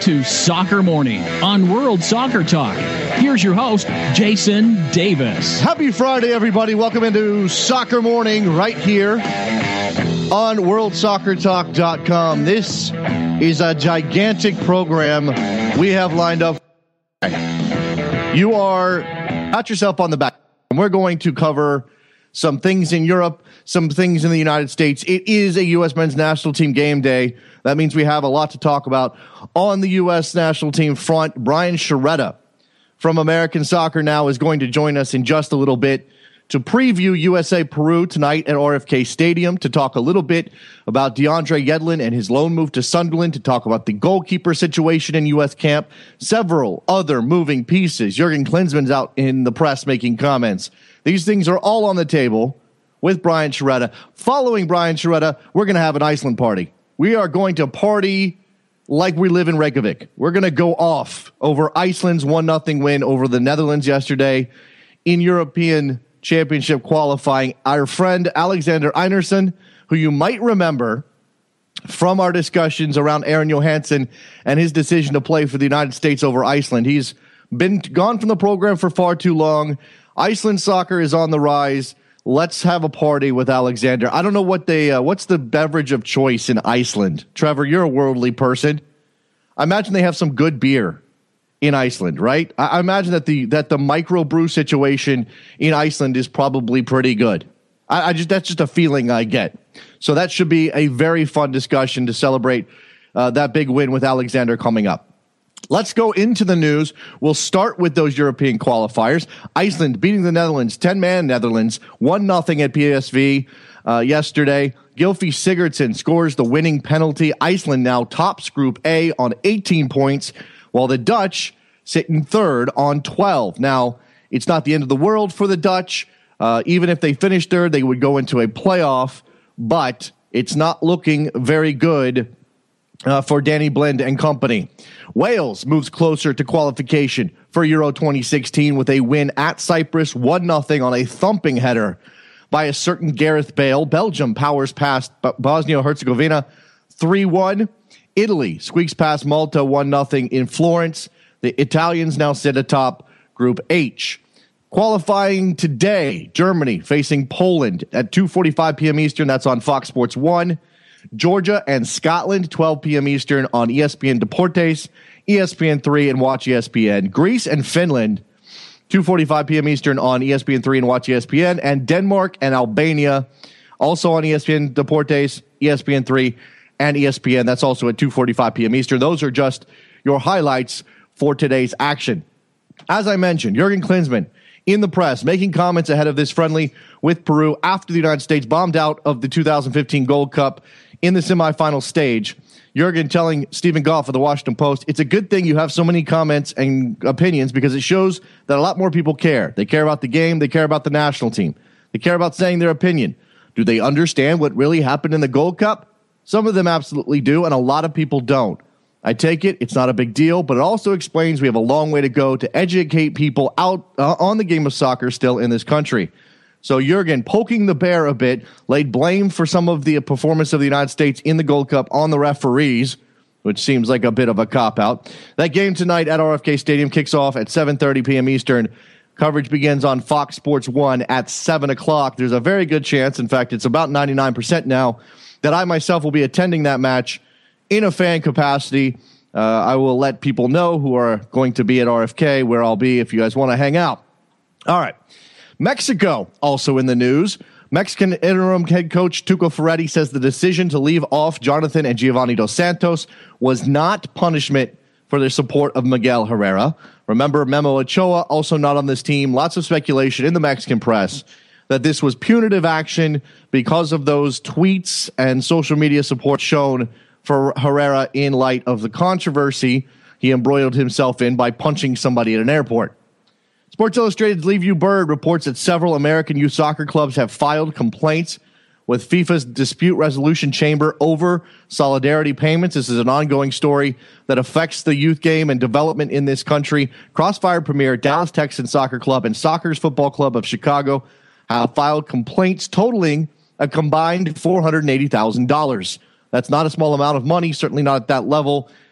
to Soccer Morning on World Soccer Talk. Here's your host, Jason Davis. Happy Friday, everybody. Welcome into Soccer Morning right here on WorldSoccerTalk.com. This is a gigantic program we have lined up. You are pat yourself on the back. And we're going to cover some things in Europe, some things in the United States. It is a U.S. men's national team game day. That means we have a lot to talk about on the U.S. national team front. Brian Sciaretta from American Soccer Now is going to join us in just a little bit to preview USA-Peru tonight at RFK Stadium, to talk a little bit about DeAndre Yedlin and his loan move to Sunderland, to talk about the goalkeeper situation in U.S. camp, several other moving pieces. Jurgen Klinsmann's out in the press making comments. These things are all on the table with Brian Sciaretta. Following Brian Sciaretta, we're going to have an Iceland party. We are going to party like we live in Reykjavik. We're going to go off over Iceland's 1-0 win over the Netherlands yesterday in European Championship qualifying. Our friend Alexander Einarsson, who you might remember from our discussions around Aron Johansson and his decision to play for the United States over Iceland. He's been gone from the program for far too long. Iceland soccer is on the rise. Let's have a party with Alexander. I don't know what what's the beverage of choice in Iceland. Trevor, you're a worldly person. I imagine they have some good beer in Iceland, right? I imagine that the microbrew situation in Iceland is probably pretty good. That's just a feeling I get. So that should be a very fun discussion to celebrate that big win with Alexander coming up. Let's go into the news. We'll start with those European qualifiers. Iceland beating the Netherlands, 10-man Netherlands, 1-0 at PSV yesterday. Gylfi Sigurdsson scores the winning penalty. Iceland now tops Group A on 18 points, while the Dutch sit in third on 12. Now, it's not the end of the world for the Dutch. Even if they finish third, they would go into a playoff, but it's not looking very good for Danny Blind and company. Wales moves closer to qualification for Euro 2016 with a win at Cyprus, 1-0 on a thumping header by a certain Gareth Bale. Belgium powers past Bosnia-Herzegovina 3-1. Italy squeaks past Malta 1-0 in Florence. The Italians now sit atop Group H. Qualifying today, Germany facing Poland at 2:45 p.m. Eastern. That's on Fox Sports 1. Georgia and Scotland, 12 p.m. Eastern on ESPN Deportes, ESPN 3 and Watch ESPN. Greece and Finland, 2:45 p.m. Eastern on ESPN 3 and Watch ESPN. And Denmark and Albania, also on ESPN Deportes, ESPN 3 and ESPN. That's also at 2:45 p.m. Eastern. Those are just your highlights for today's action. As I mentioned, Jurgen Klinsmann in the press making comments ahead of this friendly with Peru after the United States bombed out of the 2015 Gold Cup in the semifinal stage. Jurgen telling Stephen Goff of the Washington Post, it's a good thing you have so many comments and opinions because it shows that a lot more people care. They care about the game. They care about the national team. They care about saying their opinion. Do they understand what really happened in the Gold Cup? Some of them absolutely do, and a lot of people don't. I take it, it's not a big deal, but it also explains we have a long way to go to educate people out on the game of soccer still in this country. So Jurgen, poking the bear a bit, laid blame for some of the performance of the United States in the Gold Cup on the referees, which seems like a bit of a cop-out. That game tonight at RFK Stadium kicks off at 7:30 p.m. Eastern. Coverage begins on Fox Sports 1 at 7 o'clock. There's a very good chance, in fact, it's about 99% now, that I myself will be attending that match in a fan capacity. I will let people know who are going to be at RFK where I'll be if you guys want to hang out. All right. Mexico also in the news. Mexican interim head coach Tuco Ferretti says the decision to leave off Jonathan and Giovanni Dos Santos was not punishment for their support of Miguel Herrera. Remember, Memo Ochoa also not on this team. Lots of speculation in the Mexican press that this was punitive action because of those tweets and social media support shown for Herrera in light of the controversy he embroiled himself in by punching somebody at an airport. Sports Illustrated's Leeview Bird reports that several American youth soccer clubs have filed complaints with FIFA's dispute resolution chamber over solidarity payments. This is an ongoing story that affects the youth game and development in this country. Crossfire Premier, Dallas Texans Soccer Club, and Sockers Football Club of Chicago have filed complaints totaling a combined $480,000. That's not a small amount of money, certainly not at that level.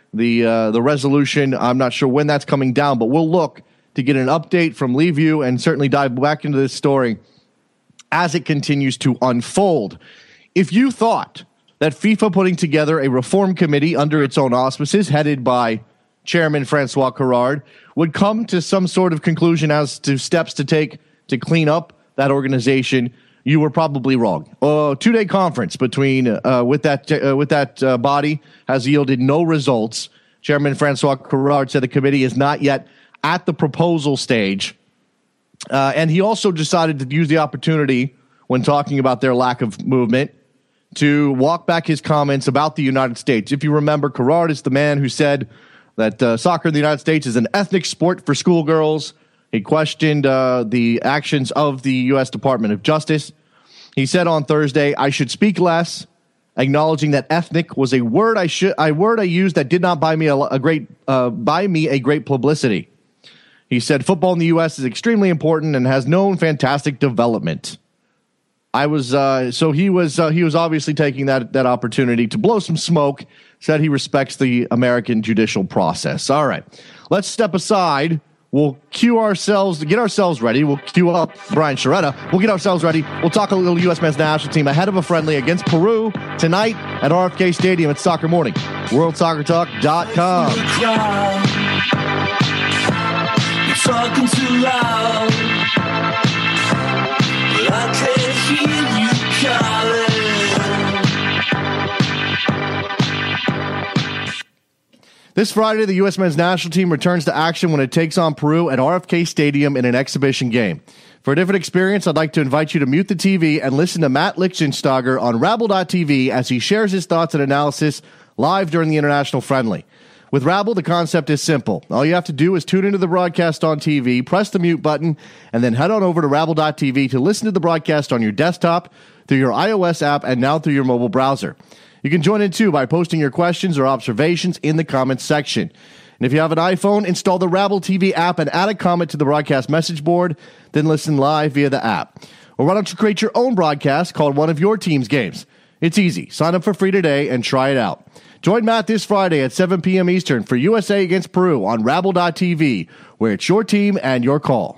the resolution. I'm not sure when that's coming down, but we'll look to get an update from LeeView and certainly dive back into this story as it continues to unfold. If you thought that FIFA putting together a reform committee under its own auspices, headed by Chairman Francois Girard, would come to some sort of conclusion as to steps to take to clean up that organization, you were probably wrong. A 2-day conference between with that body has yielded no results. Chairman Francois Girard said the committee is not yet at the proposal stage. And he also decided to use the opportunity when talking about their lack of movement to walk back his comments about the United States. If you remember, Girard is the man who said that soccer in the United States is an ethnic sport for schoolgirls. He questioned the actions of the U.S. Department of Justice. He said on Thursday, "I should speak less," acknowledging that ethnic was a word I used that did not buy me a great publicity. He said football in the U.S. is extremely important and has known fantastic development. He was obviously taking that opportunity to blow some smoke. Said he respects the American judicial process. All right, let's step aside. We'll get ourselves ready. We'll cue up Brian Sciaretta. We'll get ourselves ready. We'll talk a little U.S. men's national team ahead of a friendly against Peru tonight at RFK Stadium. It's Soccer Morning. WorldSoccerTalk.com. You're talking too loud, but I can't hear you calling. This Friday, the U.S. men's national team returns to action when it takes on Peru at RFK Stadium in an exhibition game. For a different experience, I'd like to invite you to mute the TV and listen to Matt Lichtensteiger on Rabble.tv as he shares his thoughts and analysis live during the international friendly. With Rabble, the concept is simple. All you have to do is tune into the broadcast on TV, press the mute button, and then head on over to Rabble.tv to listen to the broadcast on your desktop, through your iOS app, and now through your mobile browser. You can join in, too, by posting your questions or observations in the comments section. And if you have an iPhone, install the Rabble TV app and add a comment to the broadcast message board, then listen live via the app. Or why don't you create your own broadcast called one of your team's games? It's easy. Sign up for free today and try it out. Join Matt this Friday at 7 p.m. Eastern for USA against Peru on Rabble.tv, where it's your team and your call.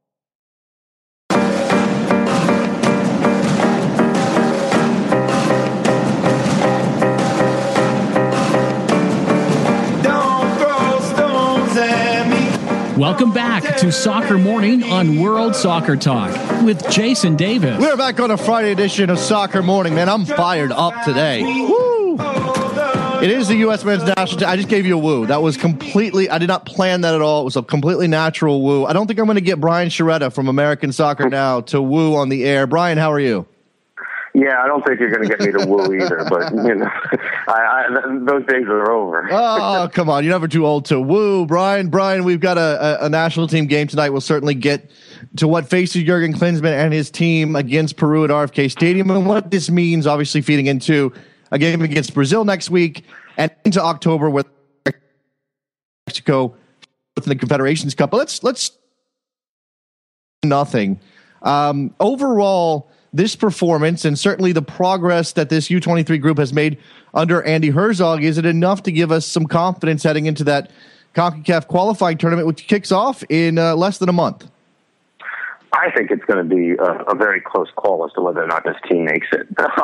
Welcome back to Soccer Morning on World Soccer Talk with Jason Davis. We're back on a Friday edition of Soccer Morning. Man, I'm fired up today. Woo! It is the U.S. men's national team. I just gave you a woo. That was completely, I did not plan that at all. It was a completely natural woo. I don't think I'm going to get Brian Sciaretta from American Soccer Now to woo on the air. Brian, how are you? Yeah, I don't think you're going to get me to woo either, but, you know, those days are over. Oh, come on. You're never too old to woo. Brian, we've got a national team game tonight. We'll certainly get to what faces Jurgen Klinsmann and his team against Peru at RFK Stadium and what this means, obviously feeding into a game against Brazil next week and into October with Mexico within the Confederations Cup. But let's nothing. Overall, this performance and certainly the progress that this U23 group has made under Andy Herzog, is it enough to give us some confidence heading into that CONCACAF qualifying tournament, which kicks off in less than a month? I think it's going to be a very close call as to whether or not this team makes it.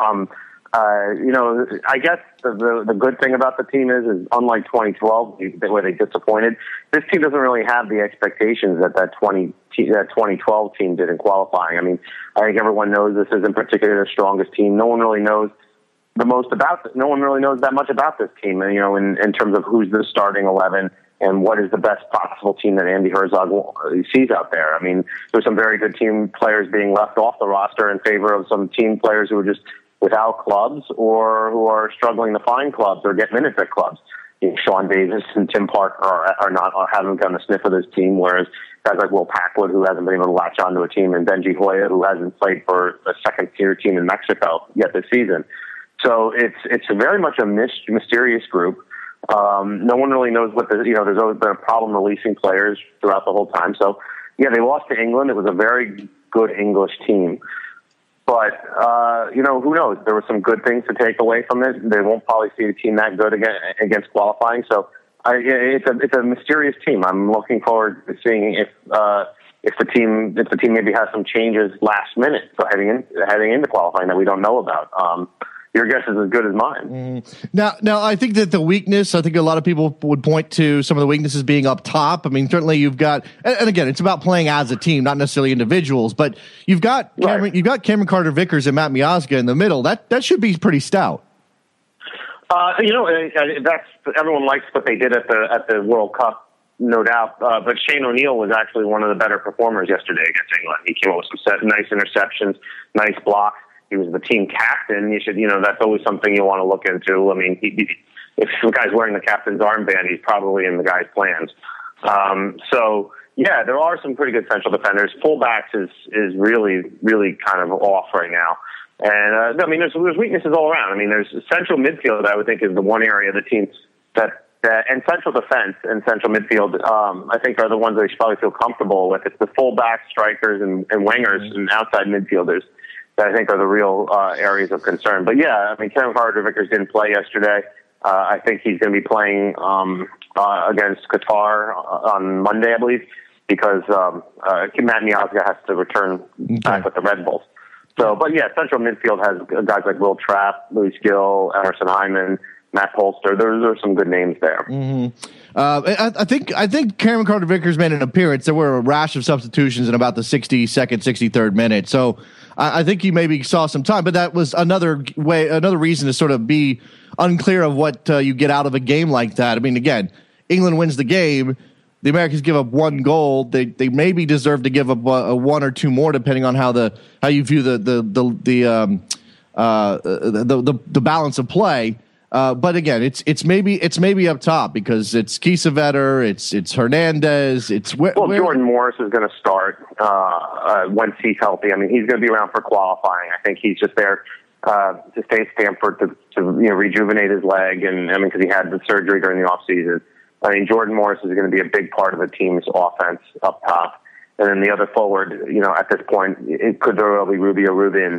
You know, I guess the good thing about the team is unlike 2012, where they disappointed, this team doesn't really have the expectations that 2012 team did in qualifying. I mean, I think everyone knows this isn't particularly their strongest team. No one really knows that much about this team, and, you know, in terms of who's the starting 11 and what is the best possible team that Andy Herzog sees out there. I mean, there's some very good team players being left off the roster in favor of some team players who are just without clubs or who are struggling to find clubs or get minutes at clubs. You know, Sean Davis and Tim Parker haven't gotten a sniff of this team, whereas guys like Will Packwood, who hasn't been able to latch onto a team, and Benji Hoya, who hasn't played for a second-tier team in Mexico yet this season. So it's very much a mysterious group. No one really knows there's always been a problem releasing players throughout the whole time. So, yeah, they lost to England. It was a very good English team. But, who knows? There were some good things to take away from it. They won't probably see a team that good against qualifying. So it's a mysterious team. I'm looking forward to seeing if the team maybe has some changes last minute, so heading into qualifying that we don't know about. Your guess is as good as mine. Now, I think that I think a lot of people would point to some of the weaknesses being up top. I mean, certainly you've got, and again, it's about playing as a team, not necessarily individuals. But you've got Cameron Carter-Vickers and Matt Miazga in the middle. That should be pretty stout. That's everyone likes what they did at the World Cup, no doubt. But Shane O'Neill was actually one of the better performers yesterday against England. He came up with some nice interceptions, nice blocks. He was the team captain. That's always something you want to look into. I mean, if the guy's wearing the captain's armband, he's probably in the guy's plans. There are some pretty good central defenders. Fullbacks is really, really kind of off right now. And, there's weaknesses all around. I mean, there's central midfield, I would think, is the one area of the team and central defense and central midfield, I think, are the ones that you should probably feel comfortable with. It's the fullbacks, strikers, and wingers and outside midfielders that I think are the real areas of concern. But Cameron Carter-Vickers didn't play yesterday. I think he's going to be playing against Qatar on Monday, I believe, because Matt Miazga has to return back with the Red Bulls. So, central midfield has guys like Will Trapp, Luis Gill, Emerson Hyman, Matt Polster. There are some good names there. Mm-hmm. I think Cameron Carter-Vickers made an appearance. There were a rash of substitutions in about the 62nd, 63rd minute. So I think he maybe saw some time, but that was another reason to sort of be unclear of what you get out of a game like that. I mean, again, England wins the game. The Americans give up one goal. They maybe deserve to give up one or two more, depending on how you view the balance of play. But again, it's maybe up top because it's Kiesewetter, it's Hernandez, Jordan Morris is going to start once he's healthy. I mean, he's going to be around for qualifying. I think he's just there to stay at Stanford to rejuvenate his leg, and because he had the surgery during the off season. I mean, Jordan Morris is going to be a big part of the team's offense up top, and then the other forward. At this point, it could very well be Rubio Rubin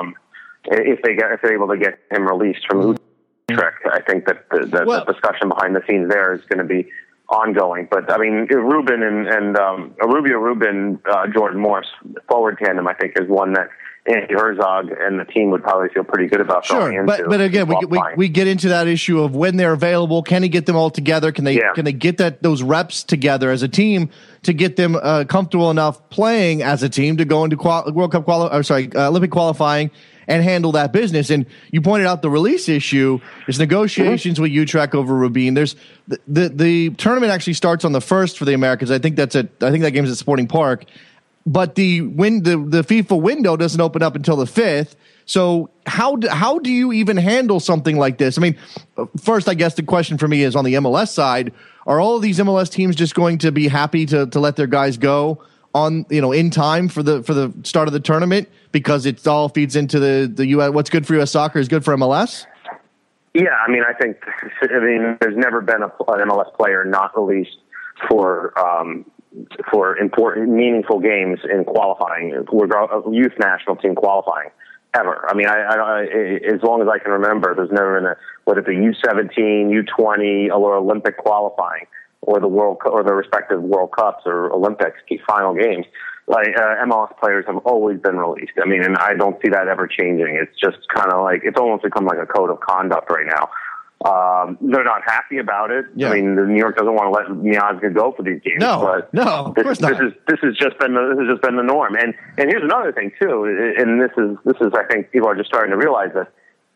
if they're able to get him released from Utrecht. I think that the discussion behind the scenes there is going to be ongoing. But I mean, Rubin and Rubio Rubin, Jordan Morris forward tandem, I think, is one that Andy Herzog and the team would probably feel pretty good about going into. But again, we get into that issue of when they're available. Can he get them all together? Can they get those reps together as a team to get them comfortable enough playing as a team to go into Olympic qualifying and handle that business? And you pointed out the release issue. There's negotiations with Utrecht over Rubin. There's the tournament actually starts on the 1st for the Americans. I think that game's at Sporting Park. But the FIFA window doesn't open up until the 5th. So how do you even handle something like this? I mean, first, I guess the question for me is on the MLS side: are all of these MLS teams just going to be happy to let their guys go on in time for the start of the tournament because it all feeds into the US? What's good for US soccer is good for MLS. Yeah, I mean, there's never been an MLS player not released for important, meaningful games in qualifying, youth national team qualifying, ever. I mean, I as long as I can remember, there's never been whether it's a U17, U20, or Olympic qualifying, or the respective World Cups or Olympics final games. Like MLS players have always been released. I mean, and I don't see that ever changing. It's just kind of like it's almost become like a code of conduct right now. They're not happy about it. Yeah. I mean, New York doesn't want to let Miazga go for these games. No, of course not. This has just been the norm. And here's another thing too. And this is I think people are just starting to realize that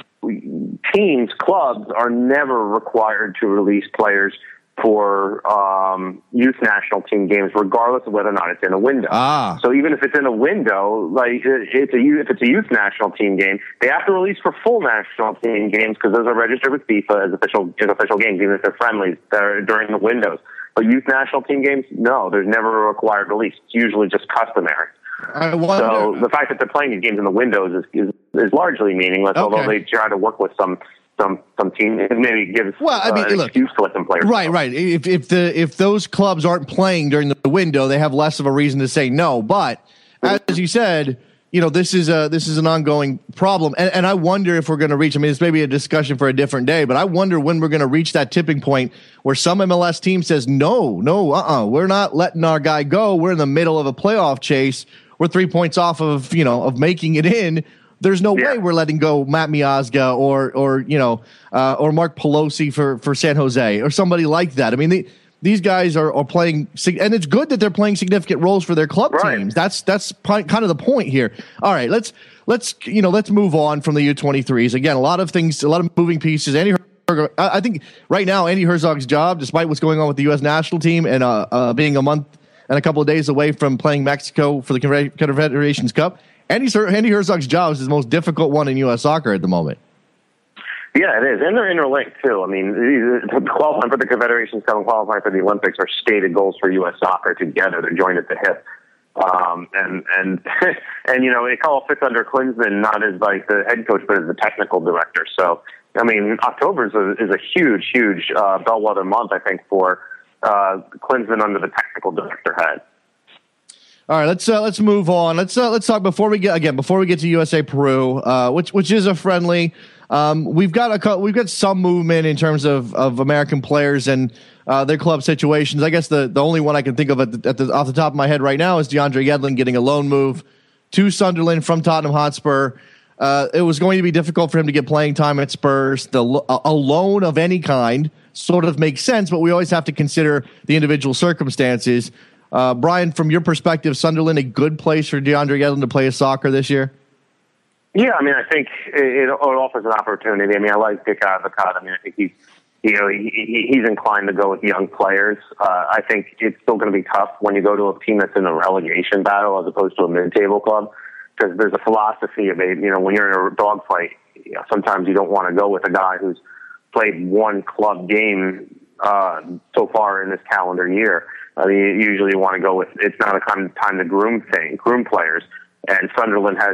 clubs are never required to release players for youth national team games, regardless of whether or not it's in a window. So even if it's in a window, like if it's a youth national team game, they have to release for full national team games because those are registered with FIFA as official games, even if they're friendlies that are during the windows. But youth national team games, no, there's never a required release. It's usually just customary. So the fact that they're playing these games in the windows is largely meaningless, although they try to work with some team and maybe gives an excuse to let them play. Right. If those clubs aren't playing during the window, they have less of a reason to say no. But as you said, this is an ongoing problem, and I wonder if we're going to reach. I mean, it's maybe a discussion for a different day, but I wonder when we're going to reach that tipping point where some MLS team says, no, we're not letting our guy go. We're in the middle of a playoff chase. We're 3 points off of making it in. There's no way we're letting go Matt Miazga or Mark Pelosi for San Jose or somebody like that. I mean, these guys are playing, and it's good that they're playing significant roles for their club teams. That's kind of the point here. All right, let's move on from the U23s. Again, a lot of moving pieces. I think right now Andy Herzog's job, despite what's going on with the U.S. national team and being a month and a couple of days away from playing Mexico for the Confederations Cup, Andy Herzog's job is the most difficult one in U.S. soccer at the moment. Yeah, it is. And they're interlinked, too. I mean, qualifying for the Confederations Cup and qualifying for the Olympics are stated goals for U.S. soccer together. They're joined at the hip. And it all fits under Klinsmann, not as like the head coach, but as the technical director. So, I mean, October is a huge bellwether month, I think, for Klinsmann under the technical director head. All right, let's move on. Let's talk before we get to USA Peru, which is a friendly. We've got some movement in terms of American players and their club situations. I guess the only one I can think of off the top of my head right now is DeAndre Yedlin getting a loan move to Sunderland from Tottenham Hotspur. It was going to be difficult for him to get playing time at Spurs. A loan of any kind sort of makes sense, but we always have to consider the individual circumstances. Brian, from your perspective, Sunderland a good place for DeAndre Yedlin to play his soccer this year? Yeah, I mean, I think it offers an opportunity. I mean, I like Dick Advocaat. I mean, I think he's inclined to go with young players. I think it's still going to be tough when you go to a team that's in a relegation battle as opposed to a mid-table club, because there's a philosophy of it. When you're in a dogfight, sometimes you don't want to go with a guy who's played one club game so far in this calendar year. You usually want to go with, it's not a kind of time to groom players. And Sunderland has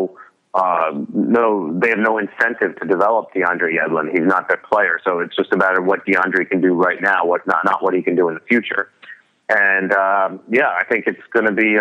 they have no incentive to develop DeAndre Yedlin. He's not their player. So it's just a matter of what DeAndre can do right now, not what he can do in the future. And, I think it's going to be,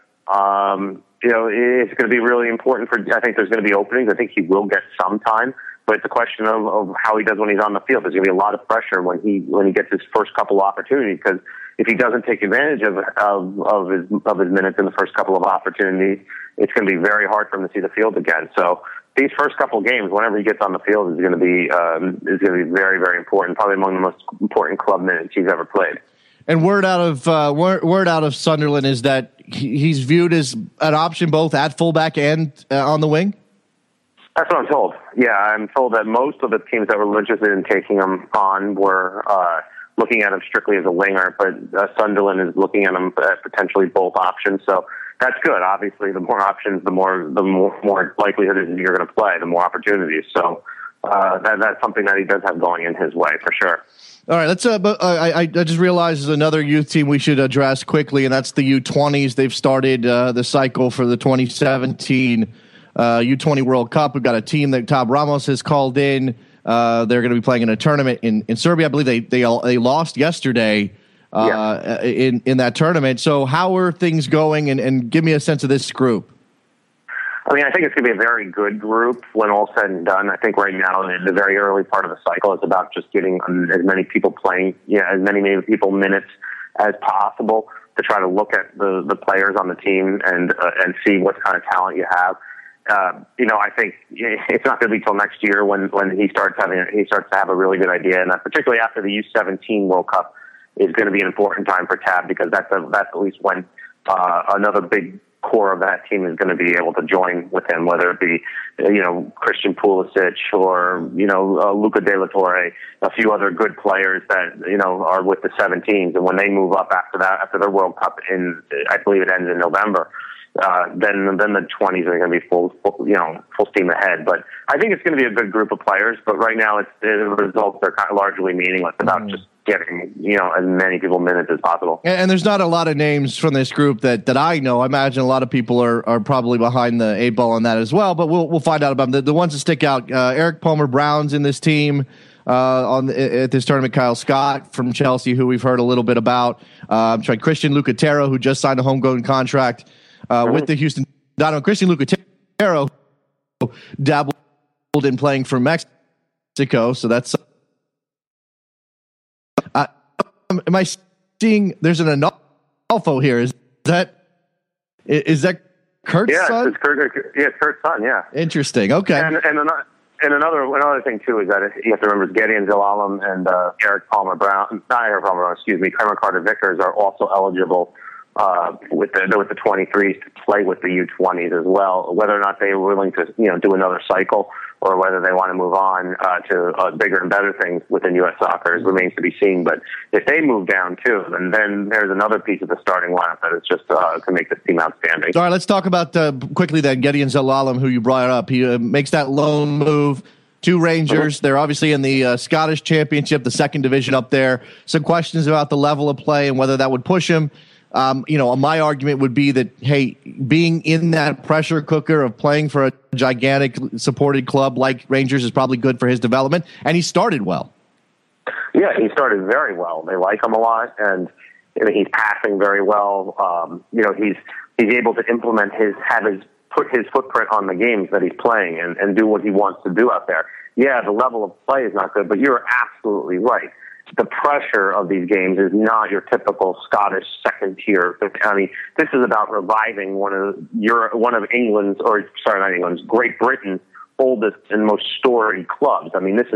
it's going to be really important I think there's going to be openings. I think he will get some time, but it's a question of how he does when he's on the field. There's going to be a lot of pressure when he gets his first couple opportunities, because if he doesn't take advantage of his minutes in the first couple of opportunities, it's going to be very hard for him to see the field again. So these first couple of games, whenever he gets on the field, is going to be very, very important. Probably among the most important club minutes he's ever played. And word out of Sunderland is that he's viewed as an option both at fullback and on the wing. That's what I'm told. Yeah, I'm told that most of the teams that were interested in taking him on were looking at him strictly as a winger, but Sunderland is looking at him at potentially both options. So that's good. Obviously, the more options, the more likelihood is you're going to play, the more opportunities. So that's something that he does have going in his way for sure. All right, let's. I just realized there's another youth team we should address quickly, and that's the U20s. They've started the cycle for the 2017 U20 World Cup. We've got a team that Tab Ramos has called in. They're going to be playing in a tournament in Serbia. I believe they lost yesterday in that tournament. So how are things going? And give me a sense of this group. I mean, I think it's going to be a very good group when all's said and done. I think right now, in the very early part of the cycle, it's about just getting as many people playing, as many people minutes as possible to try to look at the players on the team and see what kind of talent you have. I think it's not going to be till next year when he starts to have a really good idea, and particularly after the U17 World Cup is going to be an important time for Tab, because that's at least when another big core of that team is going to be able to join with him, whether it be Christian Pulisic or Luca De La Torre, a few other good players that are with the 17s, and when they move up after their World Cup I believe it ends in November. Then the 20s are going to be full steam ahead. But I think it's going to be a good group of players. But right now, the results are kind of largely meaningless about just getting as many people minutes as possible. And there's not a lot of names from this group that I know. I imagine a lot of people are probably behind the 8 ball on that as well. But we'll find out about them. The ones that stick out: Eric Palmer Brown's in this team. At this tournament, Kyle Scott from Chelsea, who we've heard a little bit about. Christian Lucatero, who just signed a homegrown contract with the Houston Donovan Christian Lucatero dabbled in playing for Mexico, so that's. Am I seeing? There's an Anolfo here. Is that Kurt's son? It's Kurt's son. Yeah. Interesting. Okay. And another thing too is that you have to remember Gideon Zelalem and Cameron Carter Vickers are also eligible with the 23s to play with the U20s as well. Whether or not they were willing to do another cycle, or whether they want to move on to bigger and better things within U.S. soccer remains to be seen. But if they move down too, then there's another piece of the starting lineup that is just to make this team outstanding. All right, let's talk about quickly then Gideon Zelalem, who you brought up. He makes that loan move to Rangers. Mm-hmm. They're obviously in the Scottish Championship, the second division up there. Some questions about the level of play and whether that would push him. My argument would be that, hey, being in that pressure cooker of playing for a gigantic supported club like Rangers is probably good for his development, and he started well. Yeah, he started very well. They like him a lot, and he's passing very well. He's able to put his footprint on the games that he's playing and do what he wants to do out there. Yeah, the level of play is not good, but you're absolutely right. The pressure of these games is not your typical Scottish second tier. I mean, this is about reviving Great Britain's oldest and most storied clubs. I mean, they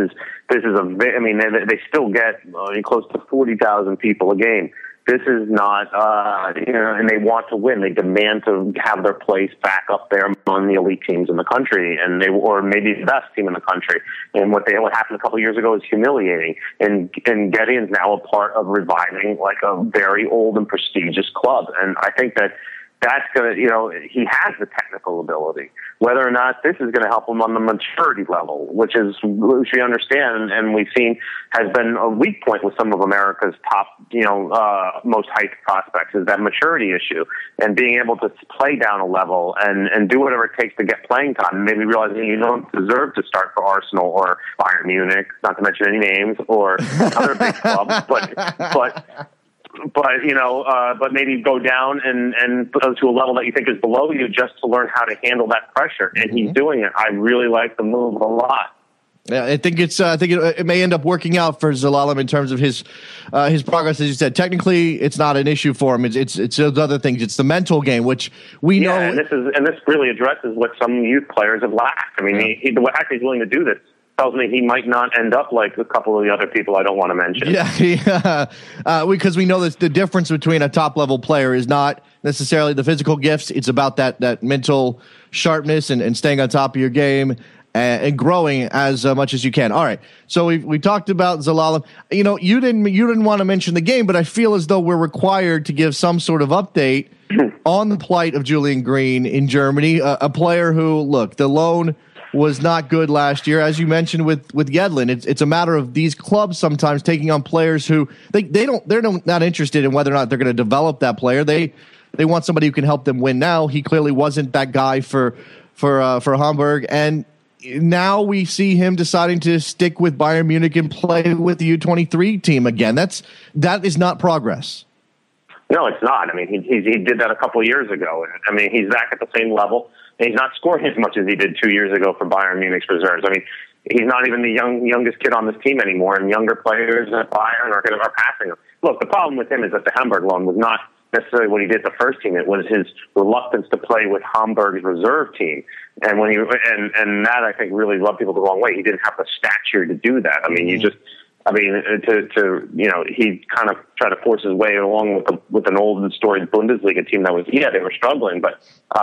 still get close to 40,000 people a game. This is not, and they want to win. They demand to have their place back up there among the elite teams in the country, or maybe the best team in the country. And what happened a couple of years ago is humiliating. And Gideon's now a part of reviving like a very old and prestigious club. And I think that's going to, he has the technical ability. Whether or not this is going to help him on the maturity level, which we understand and we've seen has been a weak point with some of America's top, most hyped prospects, is that maturity issue and being able to play down a level and do whatever it takes to get playing time. Maybe realizing you don't deserve to start for Arsenal or Bayern Munich, not to mention any names, or other big clubs, but maybe go down and go to a level that you think is below you just to learn how to handle that pressure. And he's doing it. I really like the move a lot. Yeah, I think it may end up working out for Zelalem in terms of his progress. As you said, technically it's not an issue for him. It's those other things. It's the mental game, which we know. And this really addresses what some youth players have lacked. I mean, the fact he's willing to do this tells me he might not end up like a couple of the other people I don't want to mention. Because we know that the difference between a top-level player is not necessarily the physical gifts. It's about that mental sharpness and staying on top of your game and growing as much as you can. All right, so we talked about Zelalem. You didn't want to mention the game, but I feel as though we're required to give some sort of update on the plight of Julian Green in Germany, a player who, look, the loan was not good last year, as you mentioned with Yedlin. It's a matter of these clubs sometimes taking on players who they're not interested in whether or not they're going to develop that player. They want somebody who can help them win now. He clearly wasn't that guy for Hamburg, and now we see him deciding to stick with Bayern Munich and play with the U23 team again. That is not progress. No, it's not. I mean, he did that a couple of years ago. I mean, he's back at the same level. And he's not scoring as much as he did 2 years ago for Bayern Munich's reserves. I mean, he's not even the youngest kid on this team anymore, and younger players at Bayern are passing him. Look, the problem with him is that the Hamburg loan was not necessarily what he did the first team. It was his reluctance to play with Hamburg's reserve team. And when and that I think really rubbed people the wrong way. He didn't have the stature to do that. I mean, he kind of tried to force his way along with an old and storied Bundesliga team that was, they were struggling, but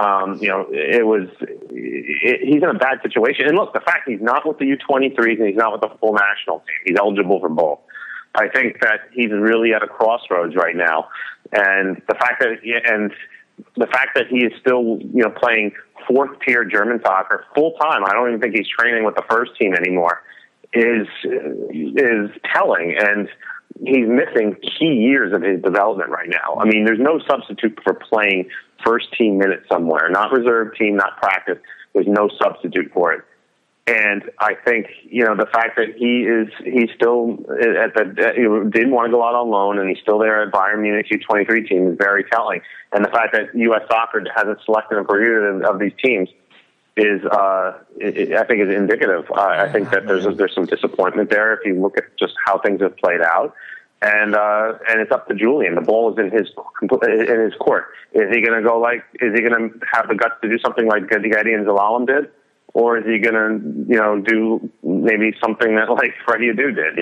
he's in a bad situation. And look, the fact he's not with the U23s and he's not with the full national team, he's eligible for both. I think that he's really at a crossroads right now, and the fact that he is still playing fourth tier German soccer full time. I don't even think he's training with the first team anymore. Is telling, and he's missing key years of his development right now. I mean, there's no substitute for playing first team minutes somewhere, not reserve team, not practice. There's no substitute for it. And I think, the fact that he's still didn't want to go out on loan, and he's still there at Bayern Munich U23 team is very telling. And the fact that U.S. Soccer hasn't selected him for either of these teams is, I think, is indicative. I think that there's some disappointment there if you look at just how things have played out. And it's up to Julian. The ball is in his court. Is he going to is he going to have the guts to do something like Gedian Zelalem did? Or is he going to, do maybe something that like Freddie Adu did?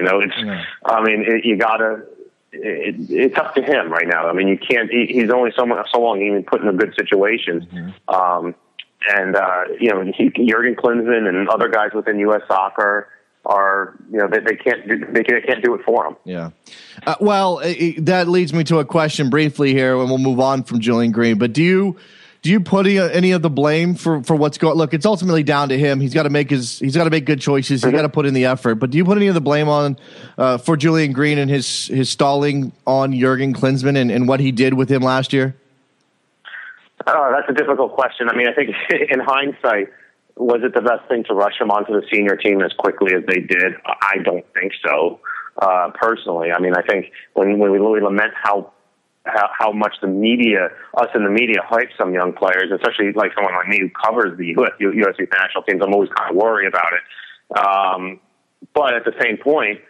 It's up to him right now. I mean, you can't. He's only so long even put in good situations. Mm-hmm. Jurgen Klinsmann and other guys within U.S. Soccer are, they can't do it for him. Yeah. That leads me to a question briefly here, and we'll move on from Julian Green. But do you put any of the blame for what's going? Look, it's ultimately down to him. He's got to make good choices. He's got to put in the effort. But do you put any of the blame on for Julian Green and his stalling on Jurgen Klinsmann and what he did with him last year? Oh, that's a difficult question. I mean, I think in hindsight, was it the best thing to rush him onto the senior team as quickly as they did? I don't think so. Personally, I mean, I think when we really lament how much us in the media hype some young players, especially like someone like me who covers the U.S. youth national teams, I'm always kind of worried about it. But at the same point,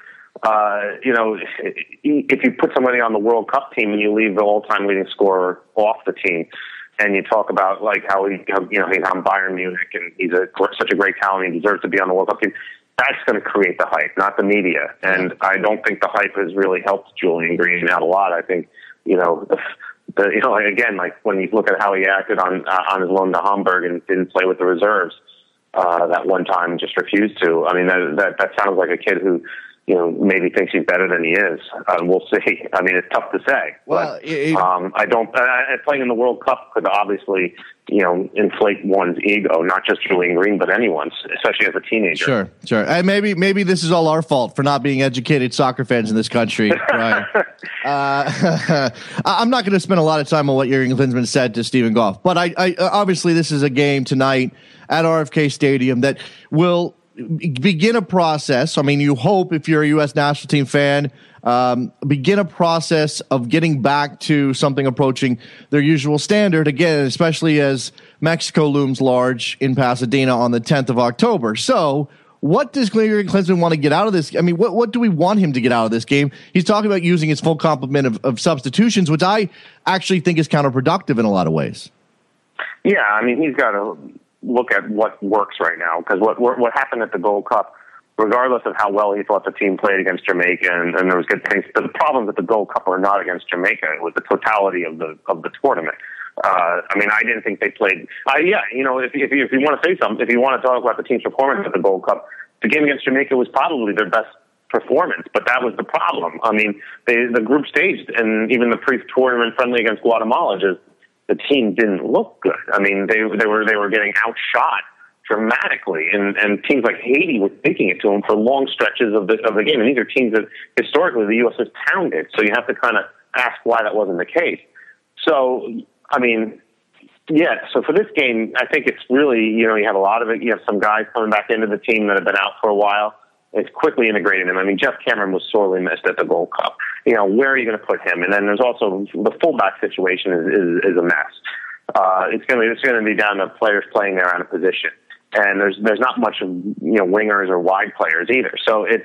if you put somebody on the World Cup team and you leave the all-time leading scorer off the team, and you talk about like how he's on Bayern Munich and he's such a great talent, and he deserves to be on the World Cup team, that's going to create the hype, not the media. And I don't think the hype has really helped Julian Green out a lot. I think, again, like when you look at how he acted on his loan to Hamburg and didn't play with the reserves that one time, just refused to. I mean, that sounds like a kid who, maybe thinks he's better than he is. We'll see. I mean, it's tough to say. Well, I don't. Playing in the World Cup could obviously, inflate one's ego, not just Julian Green, but anyone's, especially as a teenager. Sure. And maybe this is all our fault for not being educated soccer fans in this country. Right. I'm not going to spend a lot of time on what Jurgen Klinsmann said to Stephen Goff, but I obviously this is a game tonight at RFK Stadium that will begin a process. I mean, you hope, if you're a U.S. national team fan, begin a process of getting back to something approaching their usual standard again, especially as Mexico looms large in Pasadena on the 10th of October. So what does Jurgen Klinsmann want to get out of this? I mean, what do we want him to get out of this game? He's talking about using his full complement of substitutions, which I actually think is counterproductive in a lot of ways. Yeah, I mean, he's got to look at what works right now, because what happened at the Gold Cup, regardless of how well he thought the team played against Jamaica, and there was good things, but the problems at the Gold Cup were not against Jamaica. It was the totality of the tournament. I mean, I didn't think they played. If you want to say something, if you want to talk about the team's performance at the Gold Cup, the game against Jamaica was probably their best performance, but that was the problem. I mean, the group stage and even the pre-tournament friendly against Guatemala, the team didn't look good. I mean, they were getting outshot dramatically, and teams like Haiti were taking it to them for long stretches of the game. And these are teams that historically the U.S. has pounded. So you have to kind of ask why that wasn't the case. So, I mean, yeah. So for this game, I think it's really, you have a lot of it. You have some guys coming back into the team that have been out for a while. It's quickly integrating them. I mean, Jeff Cameron was sorely missed at the Gold Cup. Where are you going to put him? And then there's also the fullback situation is a mess. It's going to be down to players playing there on a position, and there's not much of wingers or wide players either. So it's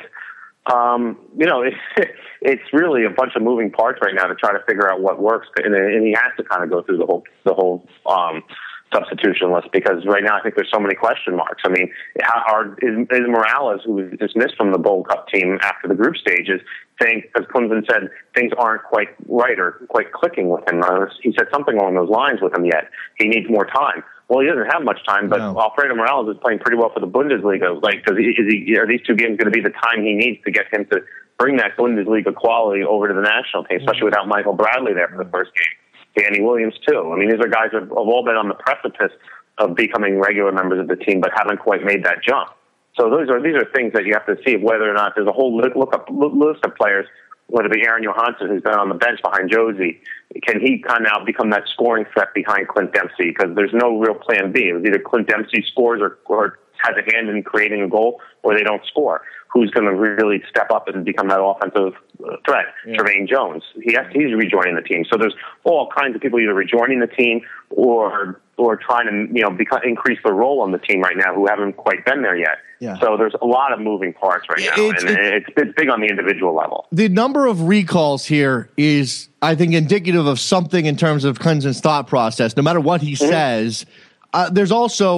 it's really a bunch of moving parts right now to try to figure out what works, and he has to kind of go through the whole substitution list, because right now I think there's so many question marks. I mean, is Morales, who was dismissed from the Gold Cup team after the group stages, saying, as Klinsmann said, things aren't quite right or quite clicking with him? He said something along those lines with him yet. He needs more time. Well, he doesn't have much time, but no. Alfredo Morales is playing pretty well for the Bundesliga. Like, are these two games going to be the time he needs to get him to bring that Bundesliga quality over to the national team, especially without Michael Bradley there for the first game? Danny Williams, too. I mean, these are guys that have all been on the precipice of becoming regular members of the team, but haven't quite made that jump. So these are things that you have to see whether or not there's a whole list of players, whether it be Aaron Johansson, who's been on the bench behind Josie. Can he kind of now become that scoring threat behind Clint Dempsey? Because there's no real plan B. It was either Clint Dempsey scores or has a hand in creating a goal or they don't score. Who's going to really step up and become that offensive threat? Yeah. Tremaine Jones. He's rejoining the team. So there's all kinds of people either rejoining the team or trying to increase their role on the team right now who haven't quite been there yet. Yeah. So there's a lot of moving parts right now, it's big on the individual level. The number of recalls here is, I think, indicative of something in terms of Clemson's thought process. No matter what he says, there's also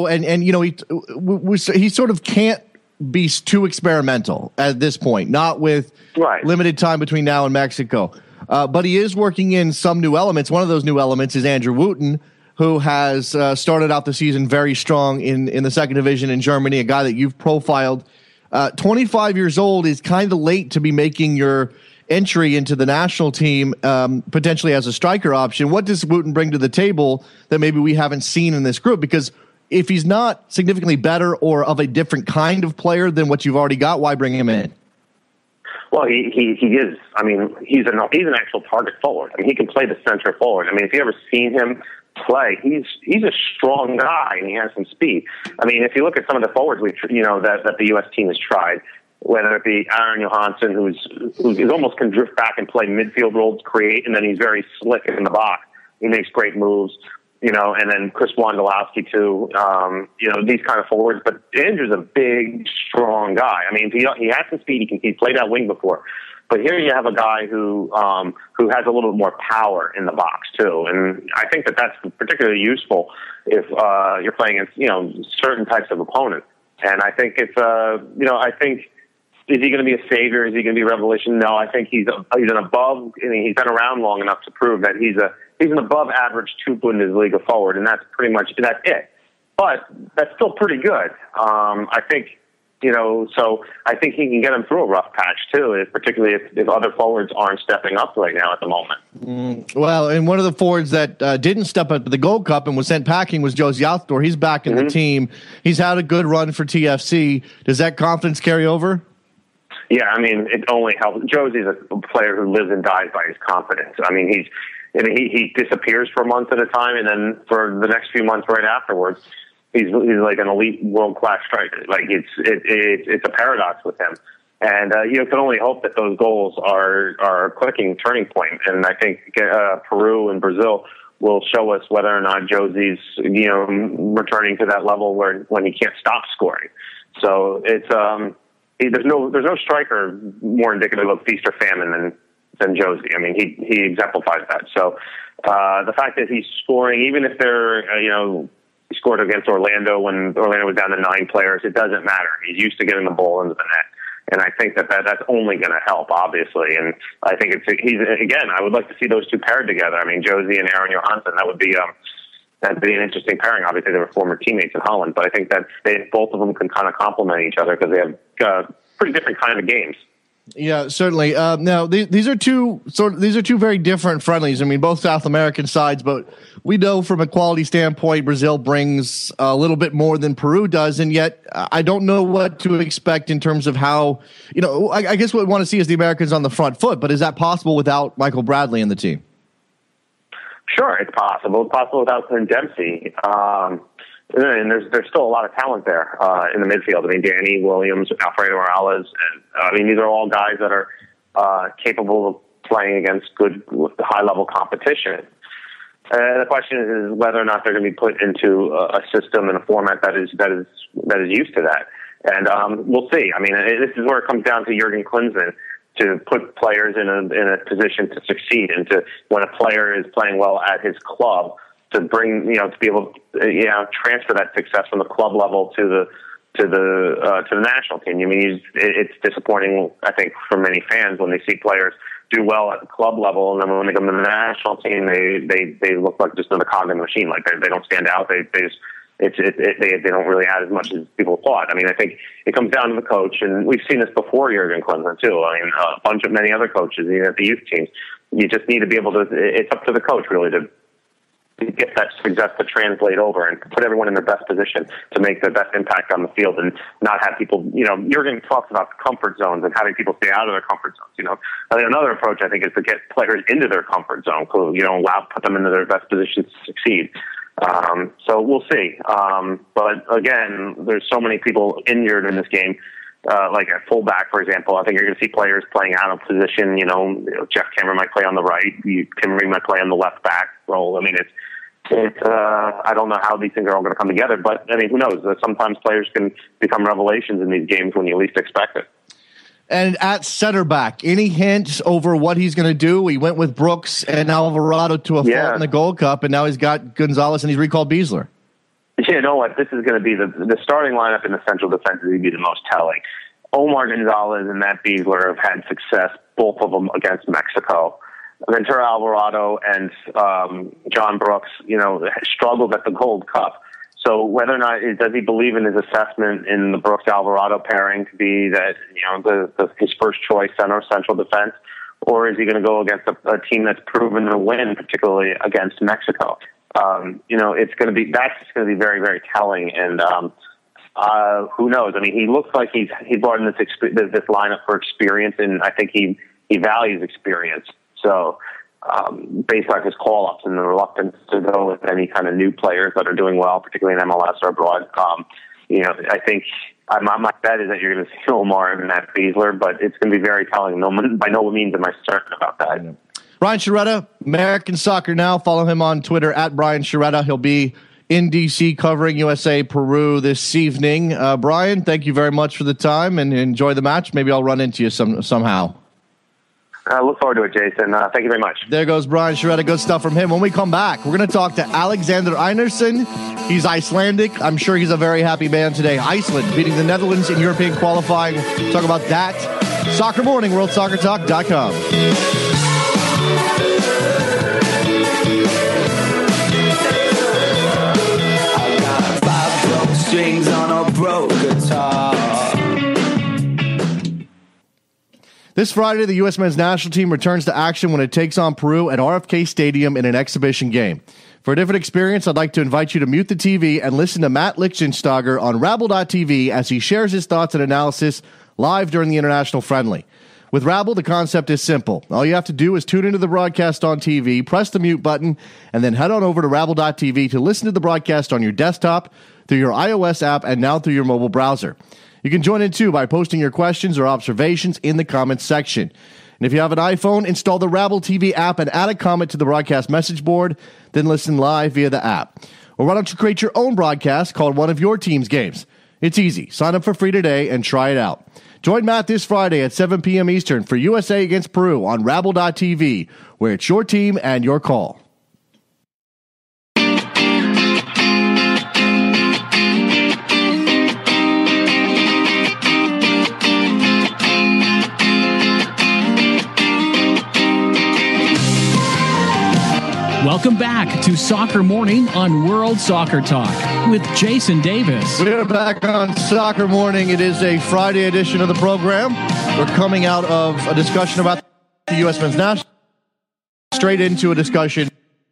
he sort of can't be too experimental at this point, not with limited time between now and Mexico. But he is working in some new elements. One of those new elements is Andrew Wooten, who has started out the season very strong in the second division in Germany, a guy that you've profiled. 25 years old is kind of late to be making your entry into the national team, potentially as a striker option. What does Wooten bring to the table that maybe we haven't seen in this group? Because if he's not significantly better or of a different kind of player than what you've already got, why bring him in? Well, he is. I mean, he's an actual target forward. I mean, he can play the center forward. I mean, if you ever seen him play, he's a strong guy and he has some speed. I mean, if you look at some of the forwards that the U.S. team has tried, whether it be Aaron Johansson, who's almost can drift back and play midfield roles, create, and then he's very slick in the box. He makes great moves. And then Chris Wondolowski too, these kind of forwards. But Andrew's a big, strong guy. I mean, he has some speed. He played out wing before. But here you have a guy who has a little bit more power in the box too. And I think that's particularly useful if you're playing against, certain types of opponents. And I think is he going to be a savior? Is he going to be a revelation? No, I think he's an above. I mean, he's been around long enough to prove that he's an above average 2 Bundesliga forward, and that's it. But that's still pretty good. I think, so I think he can get him through a rough patch too, particularly if other forwards aren't stepping up right now at the moment. Well, and one of the forwards that didn't step up at the Gold Cup and was sent packing was Jozy Altidore. He's back in the team. He's had a good run for TFC. Does that confidence carry over? Yeah, I mean, it only helps. Josie's a player who lives and dies by his confidence. I mean, he disappears for months at a time, and then for the next few months right afterwards, he's like an elite world-class striker. Like it's a paradox with him. And you can only hope that those goals are a clicking turning point. And I think Peru and Brazil will show us whether or not Josie's returning to that level when he can't stop scoring. So it's there's no striker more indicative of feast or famine than Josie. I mean, he exemplifies that. So the fact that he's scoring, even if they're he scored against Orlando when Orlando was down to 9 players, it doesn't matter. He's used to getting the ball into the net. And I think that's only going to help, obviously. And I think I would like to see those two paired together. I mean, Josie and Aaron Johansson, that'd be an interesting pairing. Obviously, they were former teammates in Holland, but I think that both of them can kind of complement each other because they have pretty different kind of games. Yeah, certainly. Now, these are two very different friendlies. I mean, both South American sides, but we know from a quality standpoint, Brazil brings a little bit more than Peru does, and yet I don't know what to expect in terms of how. I guess what we want to see is the Americans on the front foot, but is that possible without Michael Bradley in the team? Sure, it's possible. It's possible without Clint Dempsey. And there's still a lot of talent there in the midfield. I mean, Danny Williams, Alfredo Morales, and I mean, these are all guys that are capable of playing against good, high-level competition. And the question is whether or not they're going to be put into a system and a format that is used to that. And we'll see. I mean, this is where it comes down to Jurgen Klinsmann to put players in a position to succeed, and to when a player is playing well at his club, to bring to be able to transfer that success from the club level to the national team. I mean, it's disappointing, I think, for many fans when they see players do well at the club level, and then when they come to the national team, they look like just another cog in the machine. Like they don't stand out. They don't really add as much as people thought. I mean, I think it comes down to the coach, and we've seen this before Jurgen Klinsmann too. I mean, a bunch of many other coaches, even at the youth teams. You just need to be able to. It's up to the coach really to get that success to translate over and put everyone in their best position to make the best impact on the field, and not have people. Jurgen talks about comfort zones and having people stay out of their comfort zones. I think another approach, I think, is to get players into their comfort zone. Put them into their best position to succeed. So we'll see. But again, there's so many people injured in this game. Like at fullback, for example, I think you're going to see players playing out of position. Jeff Cameron might play on the right. Tim Reed might play on the left back role. I mean, I don't know how these things are all going to come together, but I mean, who knows? Sometimes players can become revelations in these games when you least expect it. And at center back, any hints over what he's going to do? He went with Brooks and Alvarado to a fault in the Gold Cup, and now he's got Gonzalez and he's recalled Beasler. You know what? This is going to be the starting lineup in the central defense is going to be the most telling. Omar Gonzalez and Matt Beasler have had success, both of them against Mexico. Ventura Alvarado and John Brooks, struggled at the Gold Cup. So whether or not does he believe in his assessment in the Brooks Alvarado pairing to be that his first choice center central defense, or is he going to go against a team that's proven to win, particularly against Mexico? It's going to be very very telling, and who knows? I mean, he looks like he brought in this lineup for experience, and I think he values experience. So. Based on his call-ups and the reluctance to go with any kind of new players that are doing well, particularly in MLS or abroad, I think my bet is that you're going to see Omar and Matt Beasler, but it's going to be very telling. By no means am I certain about that. Brian Sciaretta, American Soccer Now. Follow him on Twitter at Brian Sciaretta. He'll be in D.C. covering USA Peru this evening. Brian, thank you very much for the time and enjoy the match. Maybe I'll run into you somehow. I look forward to it, Jason. Thank you very much. There goes Brian Sciaretta. Good stuff from him. When we come back, we're going to talk to Alexander Einarsson. He's Icelandic. I'm sure he's a very happy man today. Iceland beating the Netherlands in European qualifying. Talk about that. Soccer Morning, WorldSoccerTalk.com. I got 5 broke strings on a broke guitar. This Friday, the U.S. men's national team returns to action when it takes on Peru at RFK Stadium in an exhibition game. For a different experience, I'd like to invite you to mute the TV and listen to Matt Lichtensteiger on Rabble.tv as he shares his thoughts and analysis live during the international friendly. With Rabble, the concept is simple. All you have to do is tune into the broadcast on TV, press the mute button, and then head on over to Rabble.tv to listen to the broadcast on your desktop, through your iOS app, and now through your mobile browser. You can join in, too, by posting your questions or observations in the comments section. And if you have an iPhone, install the Rabble TV app and add a comment to the broadcast message board, then listen live via the app. Or why don't you create your own broadcast called one of your team's games? It's easy. Sign up for free today and try it out. Join Matt this Friday at 7 p.m. Eastern for USA against Peru on Rabble.tv, where it's your team and your call. Welcome back to Soccer Morning on World Soccer Talk with Jason Davis. We're back on Soccer Morning. It is a Friday edition of the program. We're coming out of a discussion about the U.S. men's national, straight into a discussion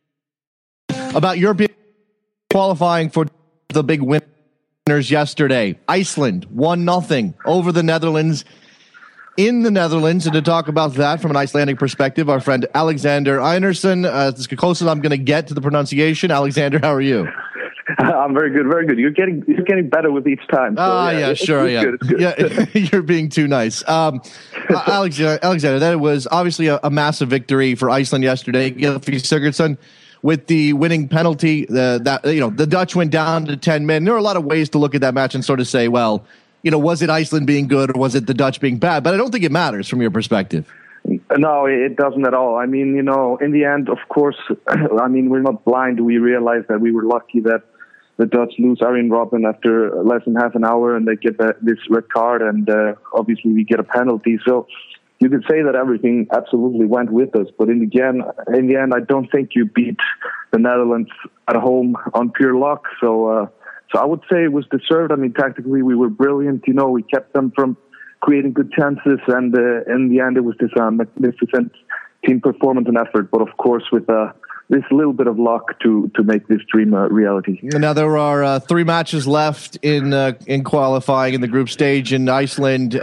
about European qualifying for the big winners yesterday. Iceland 1-0 over the Netherlands in the Netherlands. And to talk about that from an Icelandic perspective, our friend Alexander Einarsson. It's the closest I'm going to get to the pronunciation. Alexander, how are you? I'm very good, very good. You're getting better with each time. So, yeah, sure, yeah. Good, it's good. Yeah, you're being too nice. Alexander, that was obviously a massive victory for Iceland yesterday. Gylfi Sigurdsson with the winning penalty. The Dutch went down to 10 men. There are a lot of ways to look at that match and sort of say, well, was it Iceland being good or was it the Dutch being bad? But I don't think it matters from your perspective. No, it doesn't at all. I mean, in the end, of course, we're not blind. We realize that we were lucky that the Dutch lose Arjen Robben after less than half an hour and they get this red card, and obviously we get a penalty. So you could say that everything absolutely went with us. But in the end, I don't think you beat the Netherlands at home on pure luck. So I would say it was deserved. I mean, tactically, we were brilliant. We kept them from creating good chances. And in the end, it was this magnificent team performance and effort. But, of course, with this little bit of luck to make this dream a reality. Now, there are 3 matches left in qualifying in the group stage in Iceland.